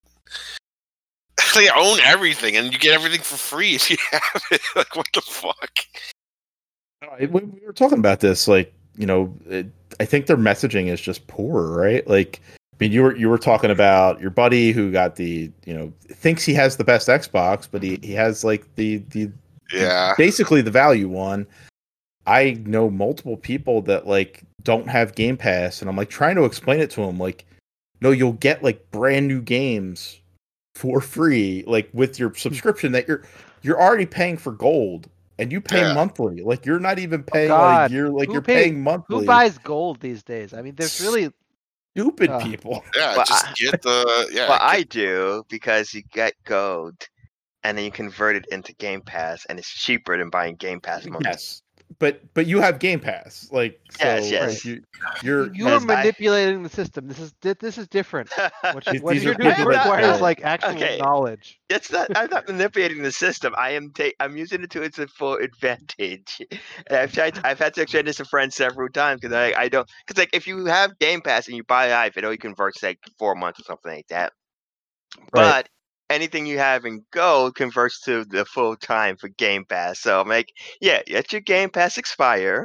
They own everything, and you get everything for free if you have it. Like what the fuck? I- We we were talking about this, like, you know, it, I think their messaging is just poor, right? Like, I mean, you were you were talking about your buddy who got the, you know, thinks he has the best Xbox, but he, he has like the the Yeah, basically the value one. I know multiple people that like don't have Game Pass, and I'm like trying to explain it to them, like, no, you'll get like brand new games for free, like with your subscription that you're you're already paying for gold. And you pay Yeah. monthly. Like you're not even paying God. like you're like Who you're pay- paying monthly. Who buys gold these days? I mean, there's really Stupid Uh, people. yeah. But just I- get the yeah. Well, get- I do because you get gold, and then you convert it into Game Pass, and it's cheaper than buying Game Pass monthly. Yes, but but you have Game Pass. Like so Yes, yes. You, you're you are Yes, I- manipulating the system. This is di- this is different. What, you, These- what these you're are doing people that- requires uh, like actual Okay. knowledge. It's not. I'm not manipulating the system. I am. Ta- I'm using it to its full advantage. And I've tried. I've had to explain this to friends several times because I. I don't. Because like if you have Game Pass and you buy Live, it only converts like four months or something like that. But anything you have in Gold converts to the full time for Game Pass. So I'm like, yeah, let your Game Pass expire.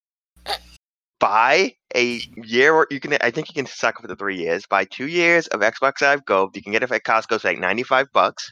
Buy a year, or you can. I think you can suck up for the three years. Buy two years of Xbox Live Gold. You can get it at Costco for like ninety-five bucks.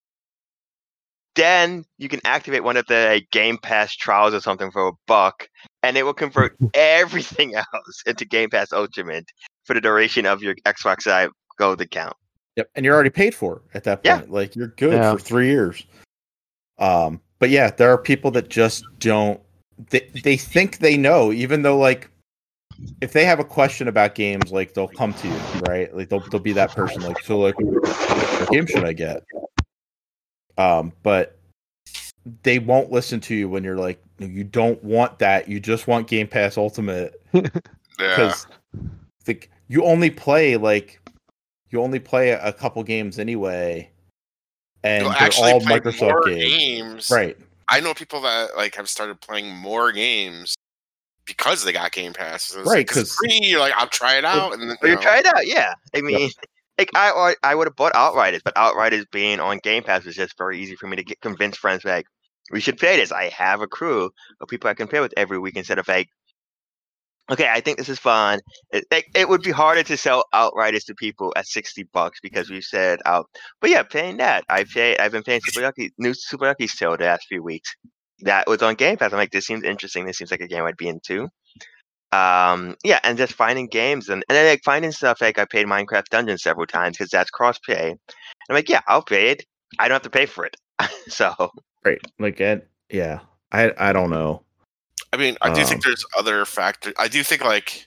Then you can activate one of the like, Game Pass trials or something for a buck, and it will convert everything else into Game Pass Ultimate for the duration of your Xbox Live Gold account. Yep, and you're already paid for at that Yeah. point. Like you're good Yeah. for three years. Um, but yeah, there are people that just don't. They they think they know, even though like if they have a question about games, like they'll come to you, right? Like they'll they'll be that person. Like so, like what game should I get? Um, but they won't listen to you when you're like, you don't want that. You just want Game Pass Ultimate. yeah. Because like you only play like you only play a couple games anyway, and You'll they're actually all play Microsoft more games. games. Right? I know people that like have started playing more games because they got Game Pass. So it's Right, like, 'cause it's 'cause- free. You're like, I'll try it out, and then Or you you know, try it out, yeah. I mean, like I I would have bought Outriders, but Outriders being on Game Pass was just very easy for me to get convince friends like we should play this. I have a crew of people I can play with every week instead of like, okay, I think this is fun. It, it, it would be harder to sell Outriders to people at sixty bucks because we said out. But yeah, playing that, I play. I've been playing Super Lucky, new Super Lucky Tale the last few weeks. That was on Game Pass. I'm like, this seems interesting. This seems like a game I'd be into. Um, yeah, and just finding games and, and then like finding stuff like I paid Minecraft Dungeons several times because that's cross pay. I'm like, yeah, I'll pay it. I don't have to pay for it. So Right. Like, and, yeah, I I don't know. I mean, I do Um, think there's other factors. I do think like,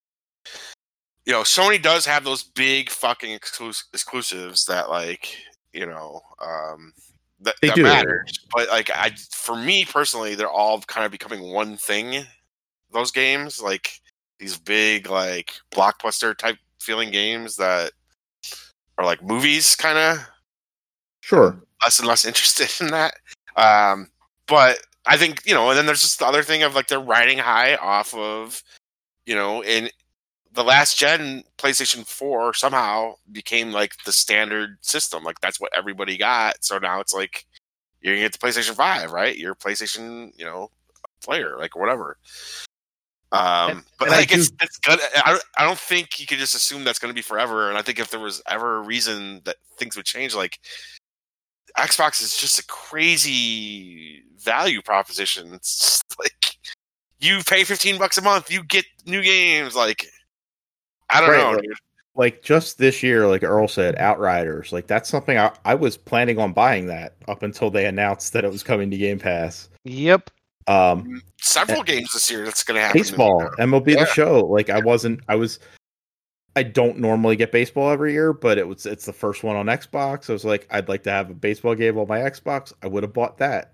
you know, Sony does have those big fucking exclus- exclusives that like, you know, um, that, They that do. matters. But like, I, for me personally, they're all kind of becoming one thing. Those games, like these big, like blockbuster type feeling games that are like movies, kind of. Sure. Less and less interested in that. Um, but I think, you know, and then there's just the other thing of like they're riding high off of, you know, in the last gen PlayStation four somehow became like the standard system. Like that's what everybody got. So now it's like you're gonna get the PlayStation five, right? You're a PlayStation, you know, player, like whatever. Um, And- but and I like it's do- it's good. I don't, I don't think you could just assume that's going to be forever. And I think if there was ever a reason that things would change, like Xbox is just a crazy value proposition. It's just like you pay fifteen bucks a month, you get new games. Like I don't Right, know, like- dude. Like just this year, like Earl said, Outriders. Like that's something I, I was planning on buying that up until they announced that it was coming to Game Pass. Yep. Um, Several games this year that's going to happen. to me baseball, now. M L B Yeah. The Show. Like I wasn't, I was, I don't normally get baseball every year, but it was, it's the first one on Xbox. I was like, I'd like to have a baseball game on my Xbox. I would have bought that.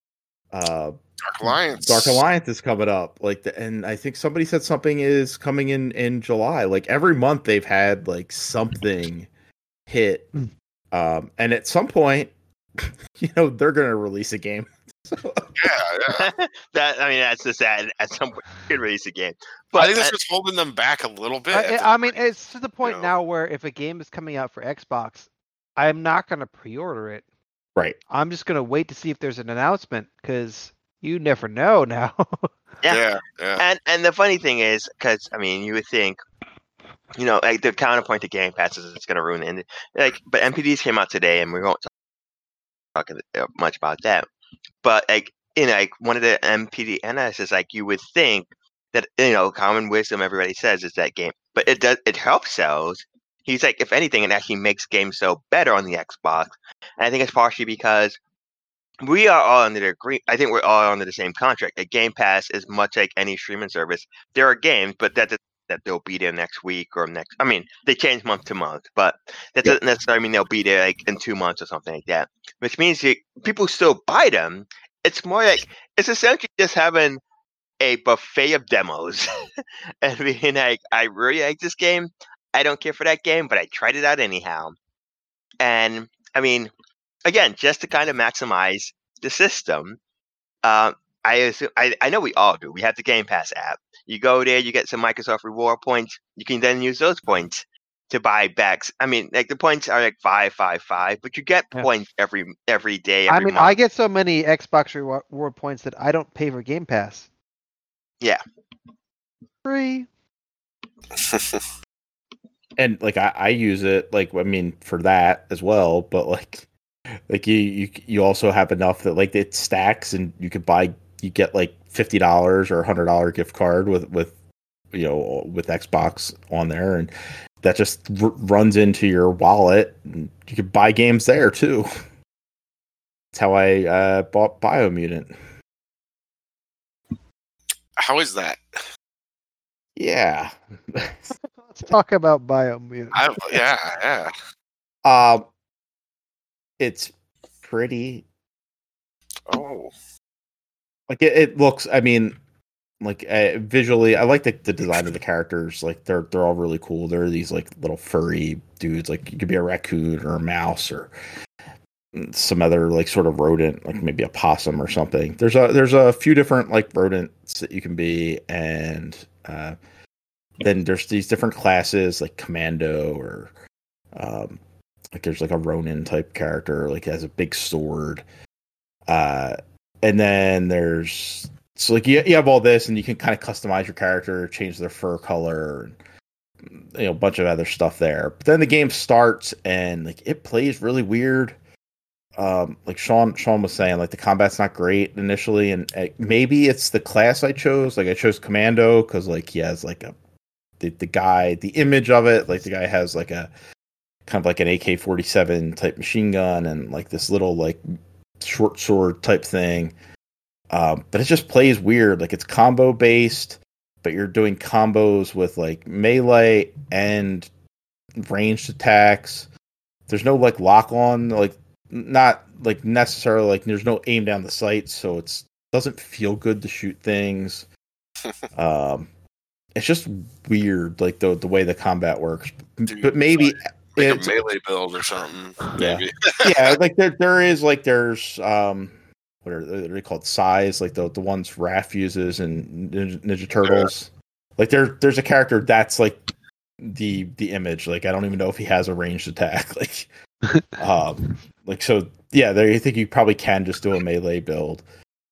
Uh, Dark Alliance. Dark Alliance is coming up, like, the, and I think somebody said something is coming in in July. Like every month they've had like something hit, um, and at some point, you know, they're gonna release a game. So, Yeah, yeah. that I mean that's the sad. At some point, you could release a game, I but think that's uh, what's holding them back a little bit. I, at this I mean, point. it's to the point know. now where if a game is coming out for Xbox, I'm not going to pre-order it. right. I'm just going to wait to see if there's an announcement because you never know now. yeah. yeah, yeah. And and the funny thing is, because I mean, you would think, you know, like the counterpoint to Game Pass is it's going to ruin it. Like, but M P Ds came out today, and we won't talk talk much about that. But like, you know, like one of the M P D analysts is like, you would think that you know, common wisdom everybody says is that game, but it does it helps sales. He's like, if anything, it actually makes games sell better on the Xbox. And I think it's partially because we are all under the agree. I think we're all under the same contract. A Game Pass is much like any streaming service. There are games, but that that they'll be there next week or next. I mean, they change month to month, but that doesn't necessarily mean they'll be there like in two months or something like that. Which means you, people still buy them. It's more like it's essentially just having a buffet of demos and being like, I really like this game. I don't care for that game, but I tried it out anyhow. And I mean, again, just to kind of maximize the system, uh, I assume I, I know we all do. We have the Game Pass app. You go there, you get some Microsoft reward points. You can then use those points to buy backs. I mean, like the points are like five, five, five, but you get Yeah. points every every day. I Every mean, month. I get so many Xbox reward reward points that I don't pay for Game Pass. Yeah. Free. And like I, I use it, like I mean, for that as well. But like, like you, you, you also have enough that like it stacks, and you could buy, you get like fifty dollars or a hundred dollar gift card with with you know with Xbox on there, and that just r- runs into your wallet. And you could buy games there too. That's how I uh, bought Biomutant. How is that? Yeah. Let's talk about Biomutant. I, yeah, yeah. um, it's pretty. Oh, Like it, it looks. I mean, like uh, visually, I like the, the design of the characters. Like they're they're all really cool. They're these like little furry dudes. Like you could be a raccoon or a mouse or some other like sort of rodent, like maybe a possum or something. There's a there's a few different like rodents that you can be, and uh, then there's these different classes like commando or um, like there's like a Ronin type character, like has a big sword. Uh, and then there's so like you, you have all this, and you can kind of customize your character, change their fur color, and, you know, a bunch of other stuff there. But then the game starts, and like it plays really weird. um, like Sean Sean was saying, like the combat's not great initially, and uh, maybe it's the class I chose. Like I chose Commando because like he has like a the, the guy, the image of it, like the guy has like a kind of like an A K forty-seven type machine gun and like this little like short sword type thing. Um, but it just plays weird. Like it's combo based, but you're doing combos with like melee and ranged attacks. There's no like lock on, like not like necessarily like there's no aim down the sight, so it's doesn't feel good to shoot things. um, it's just weird, like the the way the combat works. Dude, but maybe like it's, a melee build or something. Yeah. Maybe. yeah, like there there is like there's um what are they called? Size, like the the ones Raph uses in Ninja, Ninja Turtles. Yeah. Like there there's a character that's like the the image. Like I don't even know if he has a ranged attack. Like um like so yeah, there you think you probably can just do a melee build.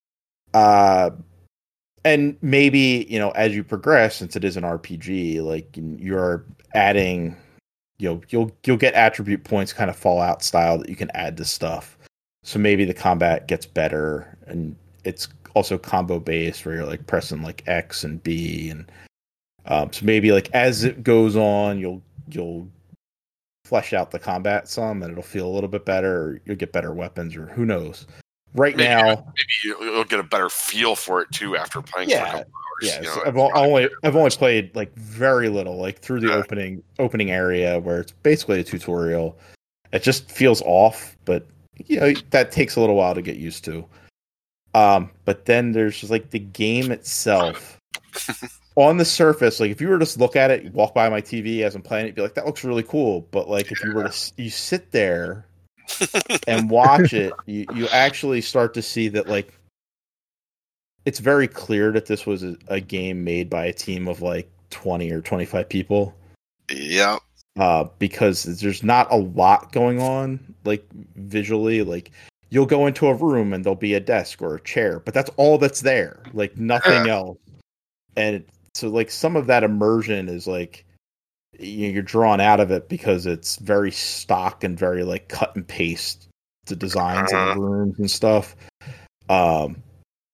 Uh and maybe, you know, as you progress, since it is an R P G, like you're adding you know, you'll you'll get attribute points kind of Fallout style that you can add to stuff. So maybe the combat gets better, and it's also combo based where you're like pressing like X and B, and um, so maybe like as it goes on, you'll you'll flesh out the combat some, and it'll feel a little bit better. Or you'll get better weapons, or who knows. Right maybe, now, maybe you'll get a better feel for it too after playing. Yeah, for a couple hours, yeah. you know, So I've only I've only played like very little, like through the yeah. opening opening area where it's basically a tutorial. It just feels off, but you know that takes a little while to get used to. Um, but then there's just like the game itself. On the surface, like if you were to just look at it, you walk by my T V as I'm playing it, you'd be like, that looks really cool. But like yeah. if you were to you sit there and watch it, you, you actually start to see that like it's very clear that this was a, a game made by a team of like twenty or twenty-five people. Yeah. Uh, because there's not a lot going on, like visually. Like you'll go into a room and there'll be a desk or a chair, but that's all that's there. Like nothing else. And so, like some of that immersion is like you know, you're drawn out of it because it's very stock and very like cut and paste the designs uh-huh. of the rooms and stuff. Um,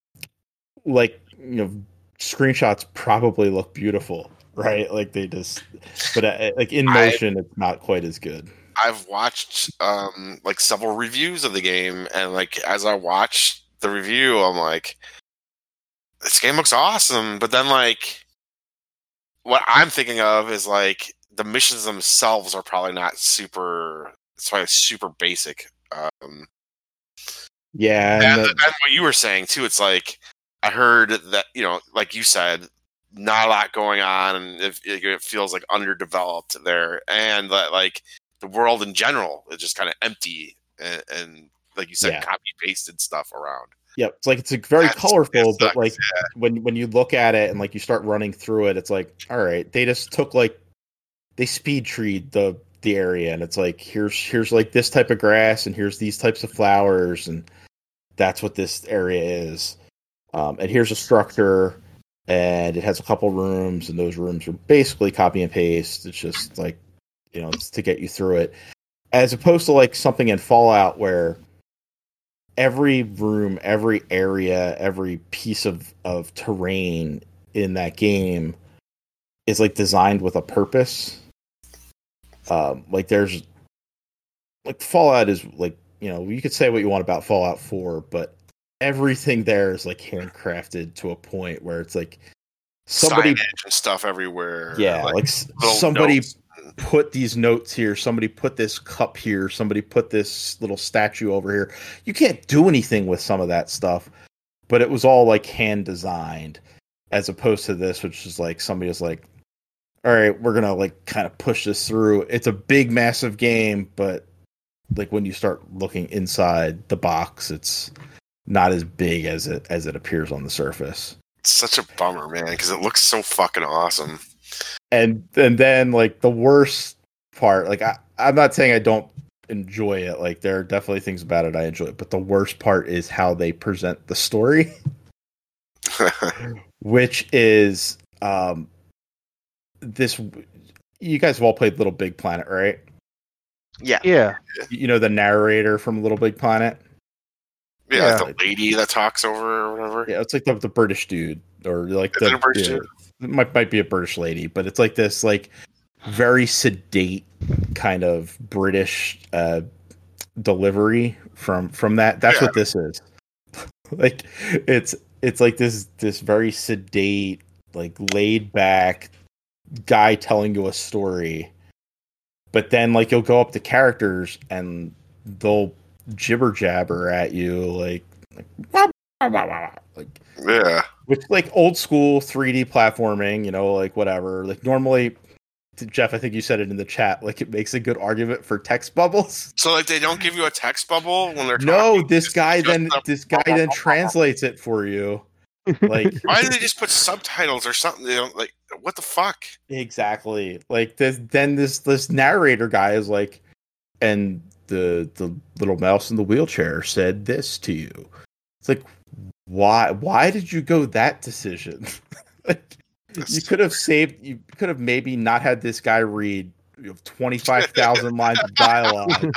like you know, screenshots probably look beautiful. Right, like they just, but uh, like in motion, I, it's not quite as good. I've watched um like several reviews of the game, and like as I watch the review, I'm like, this game looks awesome. But then like, what I'm thinking of is like the missions themselves are probably not super. It's probably super basic. Um, yeah, and, and, the, and what you were saying too. It's like I heard that you know, like you said. Not a lot going on, and it, it feels like underdeveloped there, and that like the world in general is just kind of empty, and, and like you said, yeah. copy pasted stuff around. Yeah, it's like it's like very That's, colorful, sucks, but like yeah. when when you look at it and like you start running through it, it's like all right, they just took like they speed treed the the area, and it's like here's here's like this type of grass, and here's these types of flowers, and that's what this area is, um, and here's a structure. And it has a couple rooms, and those rooms are basically copy and paste. It's just like, you know, it's to get you through it. As opposed to like something in Fallout where every room, every area, every piece of, of terrain in that game is like designed with a purpose. Um, like there's like Fallout is like, you know, you could say what you want about Fallout four, but everything there is like handcrafted to a point where it's like somebody signage and stuff everywhere. Yeah, like, like somebody notes. Put these notes here. Somebody put this cup here. Somebody put this little statue over here. You can't do anything with some of that stuff, but it was all like hand designed, as opposed to this, which is like somebody was like, "All right, we're gonna like kind of push this through." It's a big, massive game, but like when you start looking inside the box, it's not as big as it as it appears on the surface. It's such a bummer, man, because it looks so fucking awesome. And and then like the worst part, like I, I'm not saying I don't enjoy it. Like there are definitely things about it I enjoy, but the worst part is how they present the story, which is um this. You guys have all played Little Big Planet, right? Yeah. Yeah. You know the narrator from Little Big Planet. Yeah, Yeah. like the lady that talks over or whatever. Yeah, it's like the, the British dude, or like Is the it a British yeah, dude? it might might be a British lady, but it's like this like very sedate kind of British uh, delivery from from that. That's Yeah. what this is. Like it's it's like this this very sedate, like laid back guy telling you a story, but then like you'll go up to characters and they'll jibber jabber at you like like, like Yeah. with like old school three D platforming, you know, like whatever. Like normally, Jeff, I think you said it in the chat. Like it makes a good argument for text bubbles. So like they don't give you a text bubble when they're No, talking? this It's guy just then a- this guy then translates it for you. Like Why did they just put subtitles or something? They don't like what the fuck? exactly. Like this then this this narrator guy is like, and the the little mouse in the wheelchair said this to you. It's like why why did you go that decision? Like you could have saved you could have maybe not had this guy read you know, twenty-five thousand lines of dialogue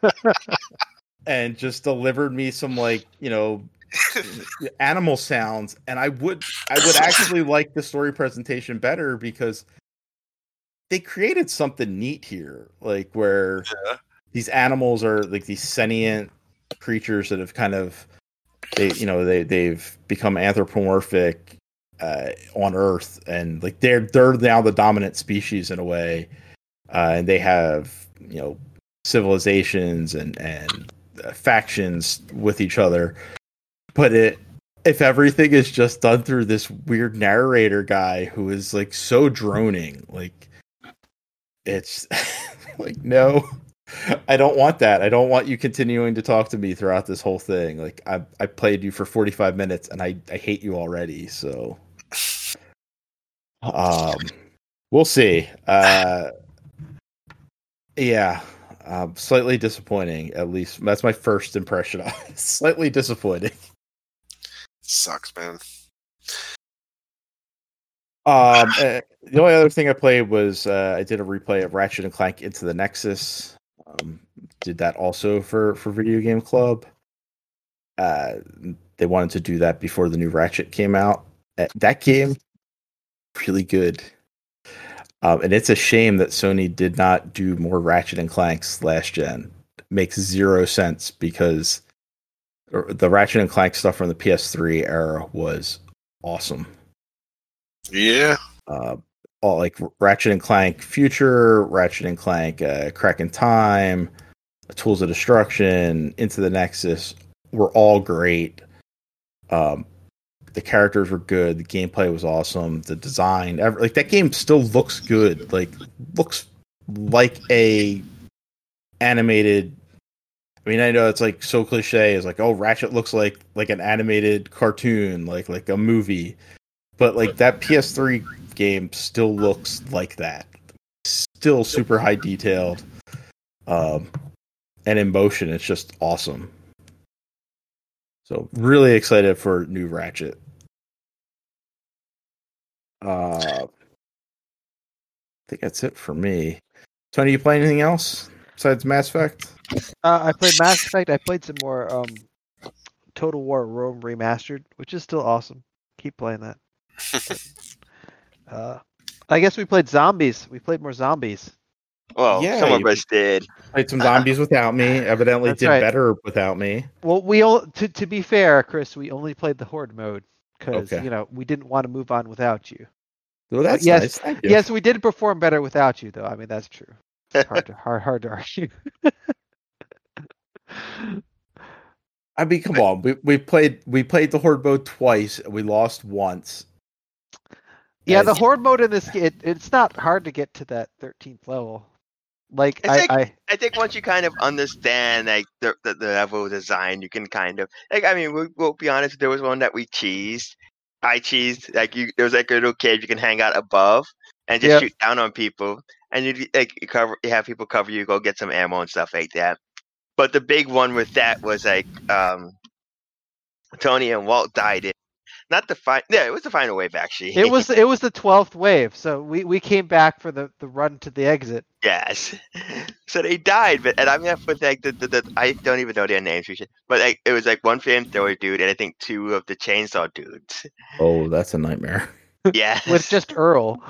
and just delivered me some like, you know, animal sounds, and I would I would actually like the story presentation better because they created something neat here, like where Yeah. these animals are like these sentient creatures that have kind of they you know they they've become anthropomorphic uh, on Earth, and like they're they're now the dominant species in a way, uh, and they have you know civilizations and and uh, factions with each other. But it, if everything is just done through this weird narrator guy who is like so droning, like it's like, no, I don't want that. I don't want you continuing to talk to me throughout this whole thing. Like I, I played you for forty-five minutes and I, I hate you already. So, um, we'll see. Uh, yeah. Um, slightly disappointing, at least. That's my first impression of it. Slightly disappointing. Sucks, man. Um, uh, the only other thing I played was uh, I did a replay of Ratchet and Clank Into the Nexus. Um, did that also for for Video Game Club. Uh, they wanted to do that before the new Ratchet came out. Uh, that game, really good. Um, and it's a shame that Sony did not do more Ratchet and Clanks last gen. It makes zero sense because the Ratchet and Clank stuff from the P S three era was awesome. Yeah. Uh, all like Ratchet and Clank Future, Ratchet and Clank uh, Crack in Time, Tools of Destruction, Into the Nexus were all great. Um, the characters were good. The gameplay was awesome. The design, every, like that game still looks good. Like looks like a animated. I mean, I know it's like so cliche. It's like, oh, Ratchet looks like like an animated cartoon, like like a movie. But like that P S three game still looks like that. Still super high detailed. Um, and in motion, it's just awesome. So really excited for new Ratchet. Uh, I think that's it for me. Tony, you play anything else besides Mass Effect? Uh, I played Mass Effect. I played some more um, Total War Rome Remastered, which is still awesome. Keep playing that. uh, I guess we played Zombies. We played more Zombies. Well, Yeah, some of you- us did. Played some zombies without me. Evidently That's did right. better without me. Well, we all, to to be fair, Chris, we only played the Horde mode because Okay. you know we didn't want to move on without you. Well, that's yes, nice. Thank you. Yes, we did perform better without you, though. I mean, that's true. It's hard to hard hard to argue. I mean, come on. We we played we played the Horde mode twice. And we lost once. Yeah, the As- Horde mode in this game, it, it's not hard to get to that thirteenth level. Like It's I, like- I, I think once you kind of understand like the, the, the level of design, you can kind of like. I mean, we'll, we'll be honest. There was one that we cheesed. I cheesed. Like you, there was like a little cave you can hang out above and just Yep. shoot down on people, and you like you cover. You have people cover you. Go get some ammo and stuff like that. But the big one with that was like um, Tony and Walt died in. not the final. Yeah, it was the final wave actually. It was it was the twelfth wave, so we, we came back for the, the run to the exit. Yes. So they died, but and I'm left with like the, the, the I don't even know their names, we should- but like it was like one flamethrower dude and I think two of the chainsaw dudes. Oh, that's a nightmare. Yeah. With just Earl.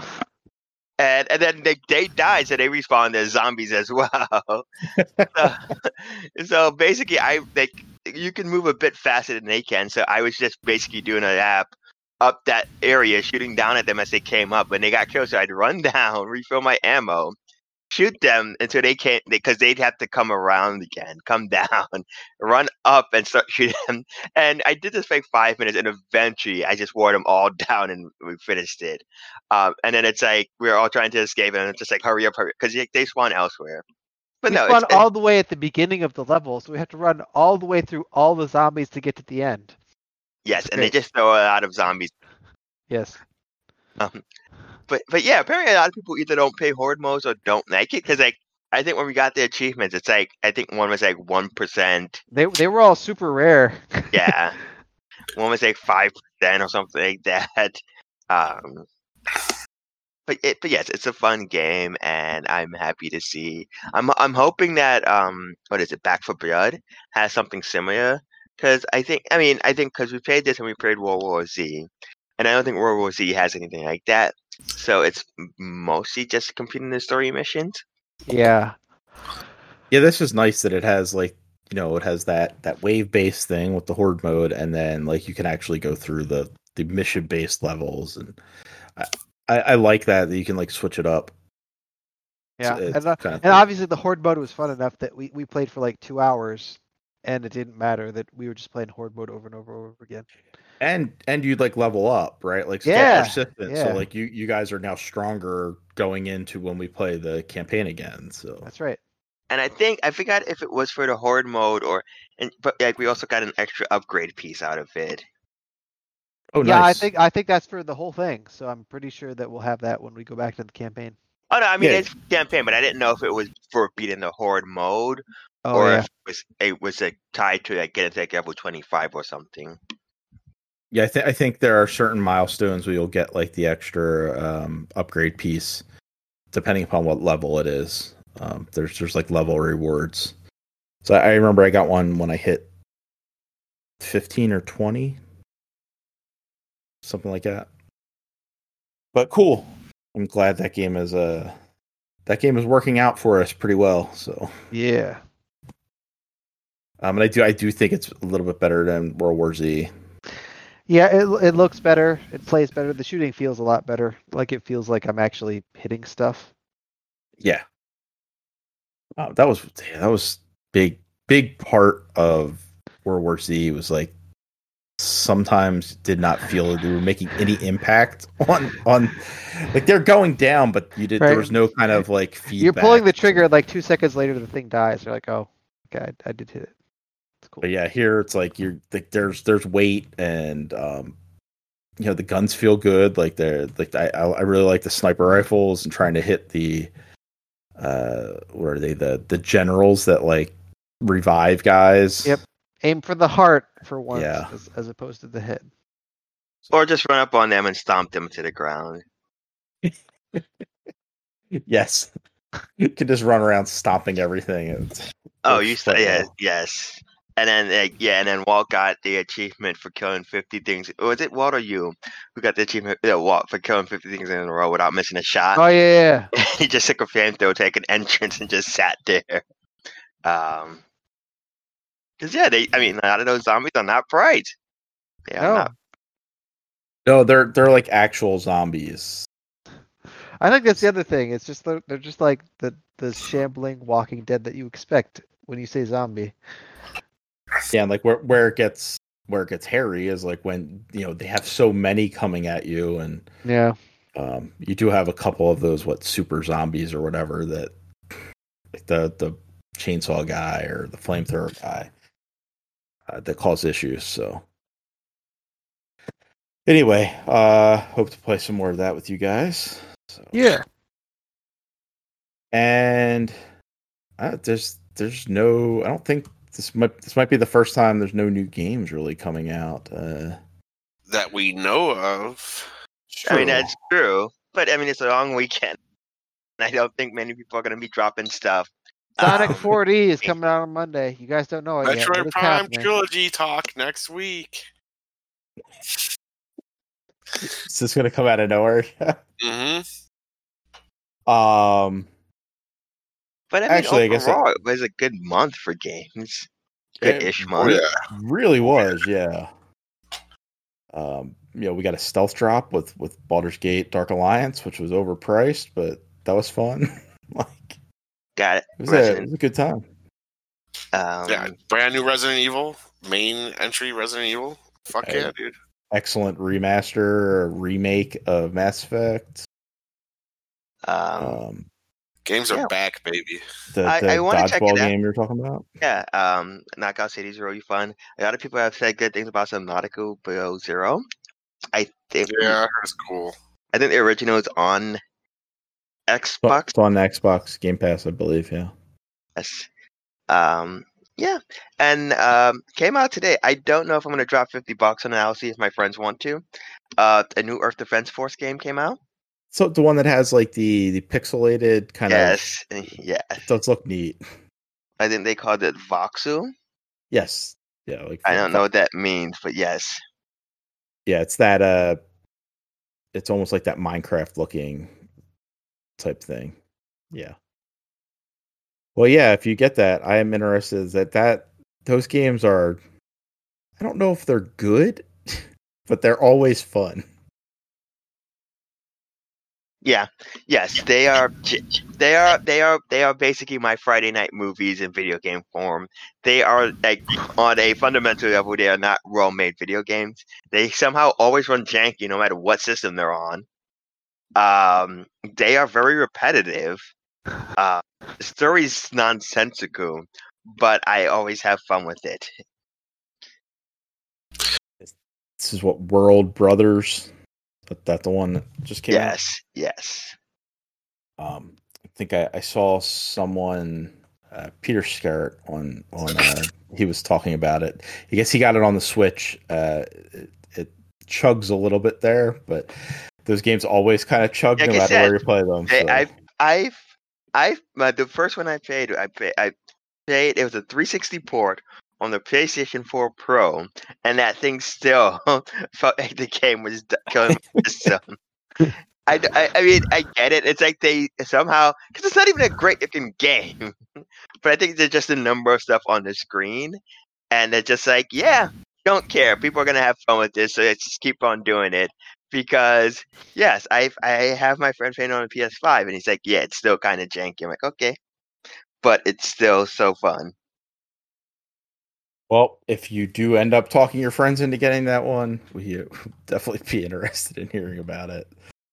and and then they they died, so they respawned as zombies as well. so, so basically, I like you can move a bit faster than they can. So I was just basically doing a lap up that area, shooting down at them as they came up. When they got closer, I'd run down, refill my ammo, shoot them until they can't, because they'd have to come around again, come down, run up and start shooting them. And I did this for like five minutes, and eventually I just wore them all down, and we finished it. Um, and then it's like we were all trying to escape, and it's just like hurry up, hurry, because they, they spawn elsewhere. But we no, spawn it's, all the way at the beginning of the level, so we have to run all the way through all the zombies to get to the end. yes, and great. they just throw a lot of zombies. Yes. Um, but but yeah, apparently a lot of people either don't play horde modes or don't like it, because like I think when we got the achievements, it's like I think one was like one percent. They they were all super rare. Yeah, one was like five percent or something like that. Um, but it but yes, it's a fun game, and I'm happy to see. I'm I'm hoping that um what is it, Back for Blood has something similar, because I think I mean I think because we played this and we played World War Z, and I don't think World War Z has anything like that. So it's mostly just completing the story missions. Yeah. Yeah, this is nice that it has like, you know, it has that that wave based thing with the horde mode, and then like you can actually go through the the mission based levels, and I, I, I like that that you can like switch it up. Yeah. It's- it's and, uh, kinda and fun. obviously the horde mode was fun enough that we, we played for like two hours, and it didn't matter that we were just playing horde mode over and over and over again. and and you'd like level up, right? Like it's all Yeah, persistent. yeah. So like you you guys are now stronger going into when we play the campaign again. So That's right. And I think I forgot if it was for the horde mode or, and but like we also got an extra upgrade piece out of it. oh yeah, nice. I think I think that's for the whole thing. So I'm pretty sure that we'll have that when we go back to the campaign. Oh no, I mean Yeah. it's campaign, but I didn't know if it was for beating the horde mode Oh or yeah. if it was it was like tied to like getting to like level twenty-five or something. Yeah, I think I think there are certain milestones where you'll get like the extra um, upgrade piece, depending upon what level it is. Um, there's there's like level rewards. So I remember I got one when I hit fifteen or twenty, something like that. But cool. I'm glad that game is uh that game is working out for us pretty well. So Yeah. um, and I do I do think it's a little bit better than World War Z. Yeah, it it looks better. It plays better. The shooting feels a lot better. Like it feels like I'm actually hitting stuff. Yeah. Oh, that was yeah, that was big big part of World War Z was like sometimes did not feel they were making any impact on on like they're going down, but you did Right. there was no kind of like feedback. You're pulling the trigger, like two seconds later, the thing dies. You're like, oh, okay, I, I did hit it. It's cool. But yeah, here it's like you're like there's there's weight and um you know the guns feel good. Like they're like I I really like the sniper rifles and trying to hit the uh what are they the the generals that like revive guys. Yep. Aim for the heart for once, Yeah. as, as opposed to the head. Or just run up on them and stomp them to the ground. Yes. You can just run around stomping everything. It's, Oh, it's you said fun, yeah, though. yes. And then like, yeah, and then Walt got the achievement for killing fifty things. Was it Walt or you who got the achievement? Yeah, Walt for killing fifty things in a row without missing a shot. Oh yeah, yeah. He just took a flamethrower, take an entrance, and just sat there. Um, because yeah, they. I mean, a lot of those zombies are not bright. They are No. not. No, they're they're like actual zombies. I think that's the other thing. It's just they're, they're just like the the shambling Walking Dead that you expect when you say zombie. Yeah, and like where where it gets where it gets hairy is like when you know they have so many coming at you, and Yeah. um, you do have a couple of those what super zombies or whatever that like the the chainsaw guy or the flamethrower guy uh, that cause issues. So anyway, uh, hope to play some more of that with you guys. So. Yeah. And uh, there's there's no I don't think this might this might be the first time there's no new games really coming out. Uh, that we know of. I mean, that's true. But I mean, it's a long weekend. I don't think many people are going to be dropping stuff. Sonic Um, four D is coming out on Monday. You guys don't know it yet. Metroid What is Prime happening? Trilogy talk next week. Is this gonna come out of nowhere? hmm um, But I mean, Actually, I guess overall, it was a good month for games. Good-ish it month. Oh, yeah. really was, yeah. Um, you know, we got a stealth drop with with Baldur's Gate Dark Alliance, which was overpriced, but that was fun. Like, Got it. it was, a, it Resident. was a good time. Um, Yeah, brand new Resident Evil, main entry Resident Evil. Fuck Hey. yeah, dude. Excellent remaster, or remake of Mass Effect. um, Um, Games are yeah. back, baby. the I- the I wanna check dodgeball it out. game you're talking about. yeah. Um, Knockout City is really fun. A lot of people have said good things about Subnautica Below Zero. I think. Yeah, it's cool. I think the original is on So- Xbox. It's on Xbox Game Pass, I believe. Yeah. Yes. Um, yeah, and um, came out today. I don't know if I'm gonna drop fifty bucks on it. I'll see if my friends want to. Uh, a new Earth Defense Force game came out. So the one that has like the the pixelated kind Yes, yes. of does look neat. I think they called it Voxel. Yes. Yeah. Like I don't know what that means, but yes. Yeah, it's that. Uh, it's almost like that Minecraft looking type thing. Yeah. Well, yeah. If you get that, I am interested. That that those games are. I don't know if they're good, but they're always fun. Yeah, yes, they are. j- They are. They are. They are basically my Friday night movies in video game form. They are like on a fundamental level. They are not well-made video games. They somehow always run janky, no matter what system they're on. Um, they are very repetitive. Uh, the story's nonsensical, but I always have fun with it. This is what World Brothers. But that the one that just came out. Yes, yes. Um, I think I, I saw someone, uh, Peter Scarrett on on. Uh, he was talking about it. I guess he got it on the Switch. Uh, it, it chugs a little bit there, but those games always kind of chug Like no I matter said, where you play them. Hey, so. I've, I've, I've. Uh, the first one I played, I play, I played. It was a three sixty port on the PlayStation four Pro, and that thing still felt like the game was d- killing my system. I, I, I mean, I get it. It's like they somehow, because it's not even a great looking game, but I think there's just a number of stuff on the screen, and they're just like, yeah, don't care. People are gonna have fun with this, so let's just keep on doing it. Because yes, I I have my friend playing on a P S five, and he's like, yeah, it's still kind of janky. I'm like, okay, but it's still so fun. Well, if you do end up talking your friends into getting that one, we would definitely be interested in hearing about it.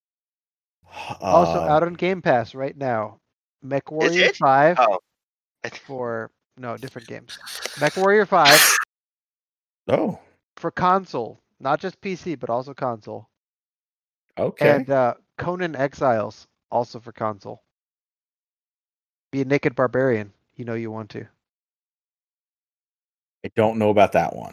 Also Um, out on Game Pass right now. Mech Warrior it? five Oh. for no different games. Mech Warrior five Oh, for console, not just P C but also console. okay. And uh, Conan Exiles also for console. Be a naked barbarian. You know you want to. I don't know about that one.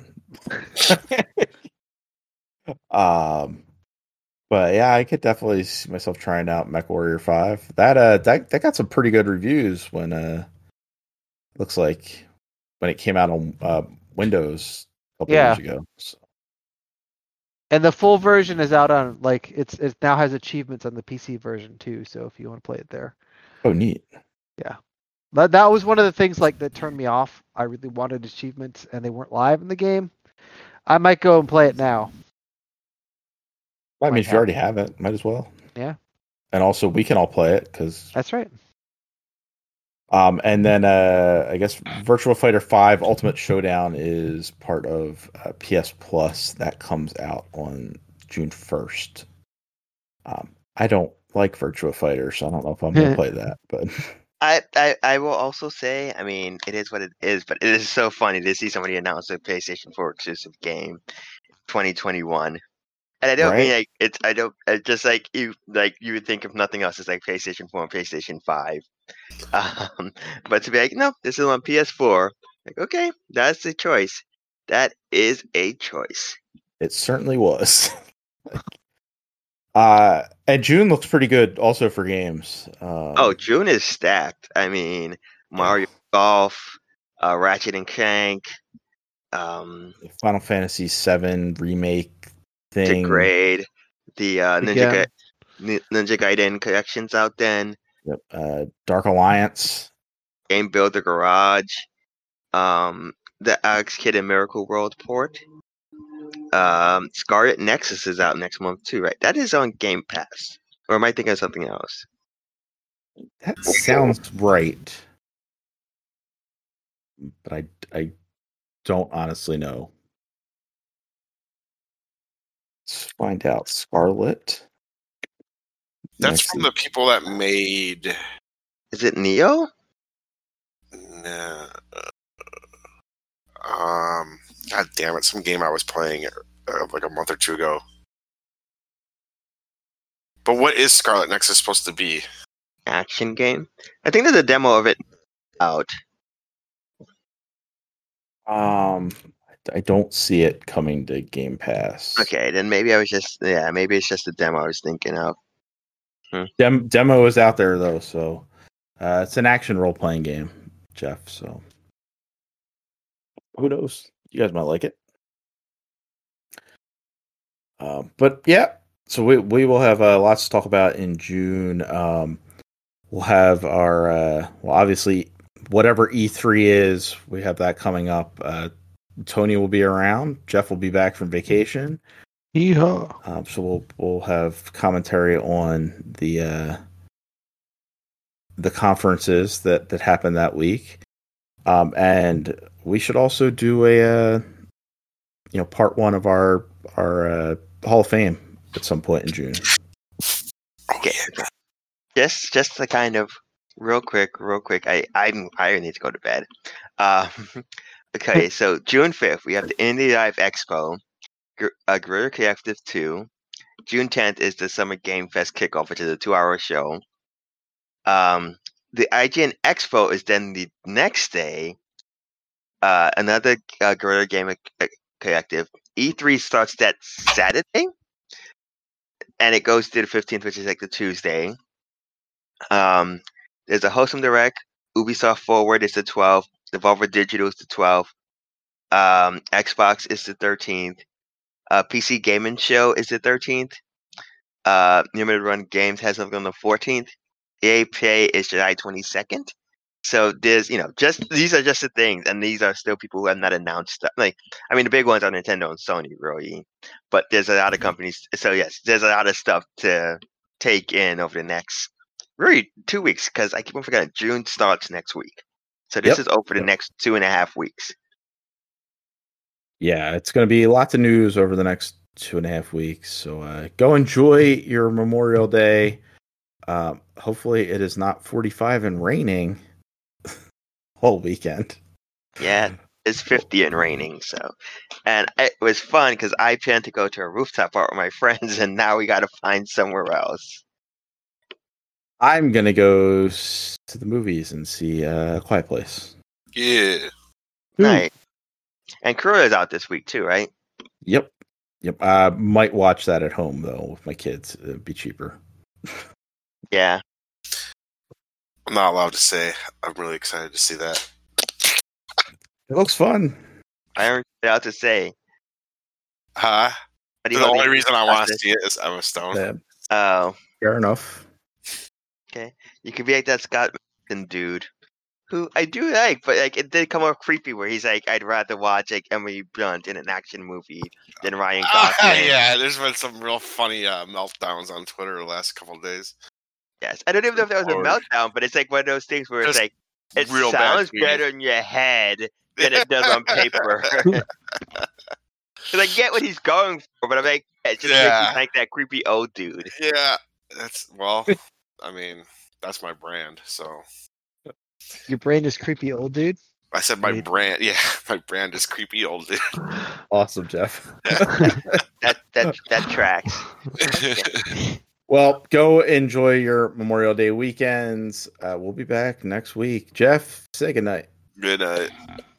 um, but yeah, I could definitely see myself trying out Mech Warrior Five. That uh, that that got some pretty good reviews when uh, looks like when it came out on uh, Windows a couple Yeah. years ago. So, And the full version is out on like it's it now has achievements on the P C version too. So if you want to play it there, oh, neat. but that was one of the things like that turned me off. I really wanted achievements, and they weren't live in the game. I might go and play it now. I mean, Might if you already have it, might as well. Yeah. And also, we can all play it because. That's right. Um, and then uh, I guess Virtua Fighter Five Ultimate Showdown is part of uh, P S Plus. That comes out on June first. Um, I don't like Virtua Fighter, so I don't know if I'm going to play that. But I, I I will also say, I mean, it is what it is, but it is so funny to see somebody announce a PlayStation four exclusive game, twenty twenty-one. And I don't Right. mean like it's I don't it's just like you like you would think of nothing else as like PlayStation four and PlayStation five, um, but to be like no, this is on P S four. Like okay, that's a choice. That is a choice. It certainly was. uh, and June looks pretty good also for games. Um, Oh, June is stacked. I mean, Mario Golf, uh, Ratchet and Clank, um, Final Fantasy seven remake the thing. Grade, the uh, Ninja, Again. Ga- Ni- Ninja Gaiden collections out then, Yep. Uh, Dark Alliance. Game Builder Garage, um, the Alex Kidd and Miracle World port. Um, Scarlet Nexus is out next month too, right? That is on Game Pass. Or am I thinking of something else? That sounds right. But I, I don't honestly know. Let's find out. Scarlet. That's from the people that made. Is it Neo? Nah, um, God damn it! Some game I was playing uh, like a month or two ago. But what is Scarlet Nexus supposed to be? Action game? I think there's a demo of it out. Um, I don't see it coming to Game Pass. Okay, then maybe I was just yeah, maybe it's just a demo I was thinking of. Dem- demo is out there though, so uh, it's an action role playing game, Jeff. So who knows? You guys might like it. Um, but yeah, so we we will have uh, lots to talk about in June. Um, we'll have our uh, well, obviously, whatever E three is, we have that coming up. Uh, Tony will be around. Jeff will be back from vacation. Yeehaw. Um, so we'll we'll have commentary on the uh, the conferences that, that happened that week, um, and we should also do a uh, you know part one of our our uh, Hall of Fame at some point in June. Okay, just just to kind of real quick, real quick. I I I need to go to bed. Um, okay, so June fifth we have the Indie Live Expo. Uh, Guerrilla Collective two. June tenth is the Summer Game Fest kickoff, which is a two-hour show. Um, the I G N Expo is then the next day. Uh, another uh, Guerrilla Game Collective. E three starts that Saturday, and it goes to the fifteenth, which is like the Tuesday. Um, there's a Wholesome Direct. Ubisoft Forward is the twelfth. Devolver Digital is the twelfth. Um, Xbox is the thirteenth. Uh, P C Gaming Show is the thirteenth. Uh, Limited Run Games has something on the fourteenth. E A Play is July twenty-second. So there's, you know, just these are just the things, and these are still people who have not announced stuff. Like, I mean, the big ones are Nintendo and Sony, really. But there's a lot of companies. So yes, there's a lot of stuff to take in over the next, really, two weeks. Because I keep on forgetting, June starts next week. So this Yep. is over the Yep. next two and a half weeks. Yeah, it's going to be lots of news over the next two and a half weeks. So uh, go enjoy your Memorial Day. Um, hopefully, it is not forty-five and raining whole weekend. Yeah, it's fifty and raining. So, and it was fun because I planned to go to a rooftop party with my friends, and now we got to find somewhere else. I'm going to go s- to the movies and see uh, A Quiet Place. Yeah. Nice. And Cruella is out this week too, right? Yep. Yep. I might watch that at home, though, with my kids. It'd be cheaper. Yeah. I'm not allowed to say. I'm really excited to see that. It looks fun. I aren't allowed to say. Huh? But you The know, only they- reason I want to see it is Emma Stone. Yeah, Oh, fair enough. you could be like that Scott Pilgrim dude, who I do like, but like it did come off creepy where he's like, I'd rather watch like Emily Blunt in an action movie than Ryan Ah, Gosling. yeah, there's been some real funny uh, meltdowns on Twitter the last couple of days. Yes, I don't even know if that was a Lord. meltdown, but it's like one of those things where it's Just like it real bad sounds tweeting. better in your head than it does on paper. Because I get what he's going for, but I'm like, it just Yeah. makes me like that creepy old dude. Yeah, that's well. I mean, that's my brand. So Your brain is creepy old dude. I said my Right. brand. Yeah, my brand is creepy old dude. Awesome, Jeff. That that that tracks. Well, go enjoy your Memorial Day weekends. Uh, we'll be back next week. Jeff, say goodnight. Good night.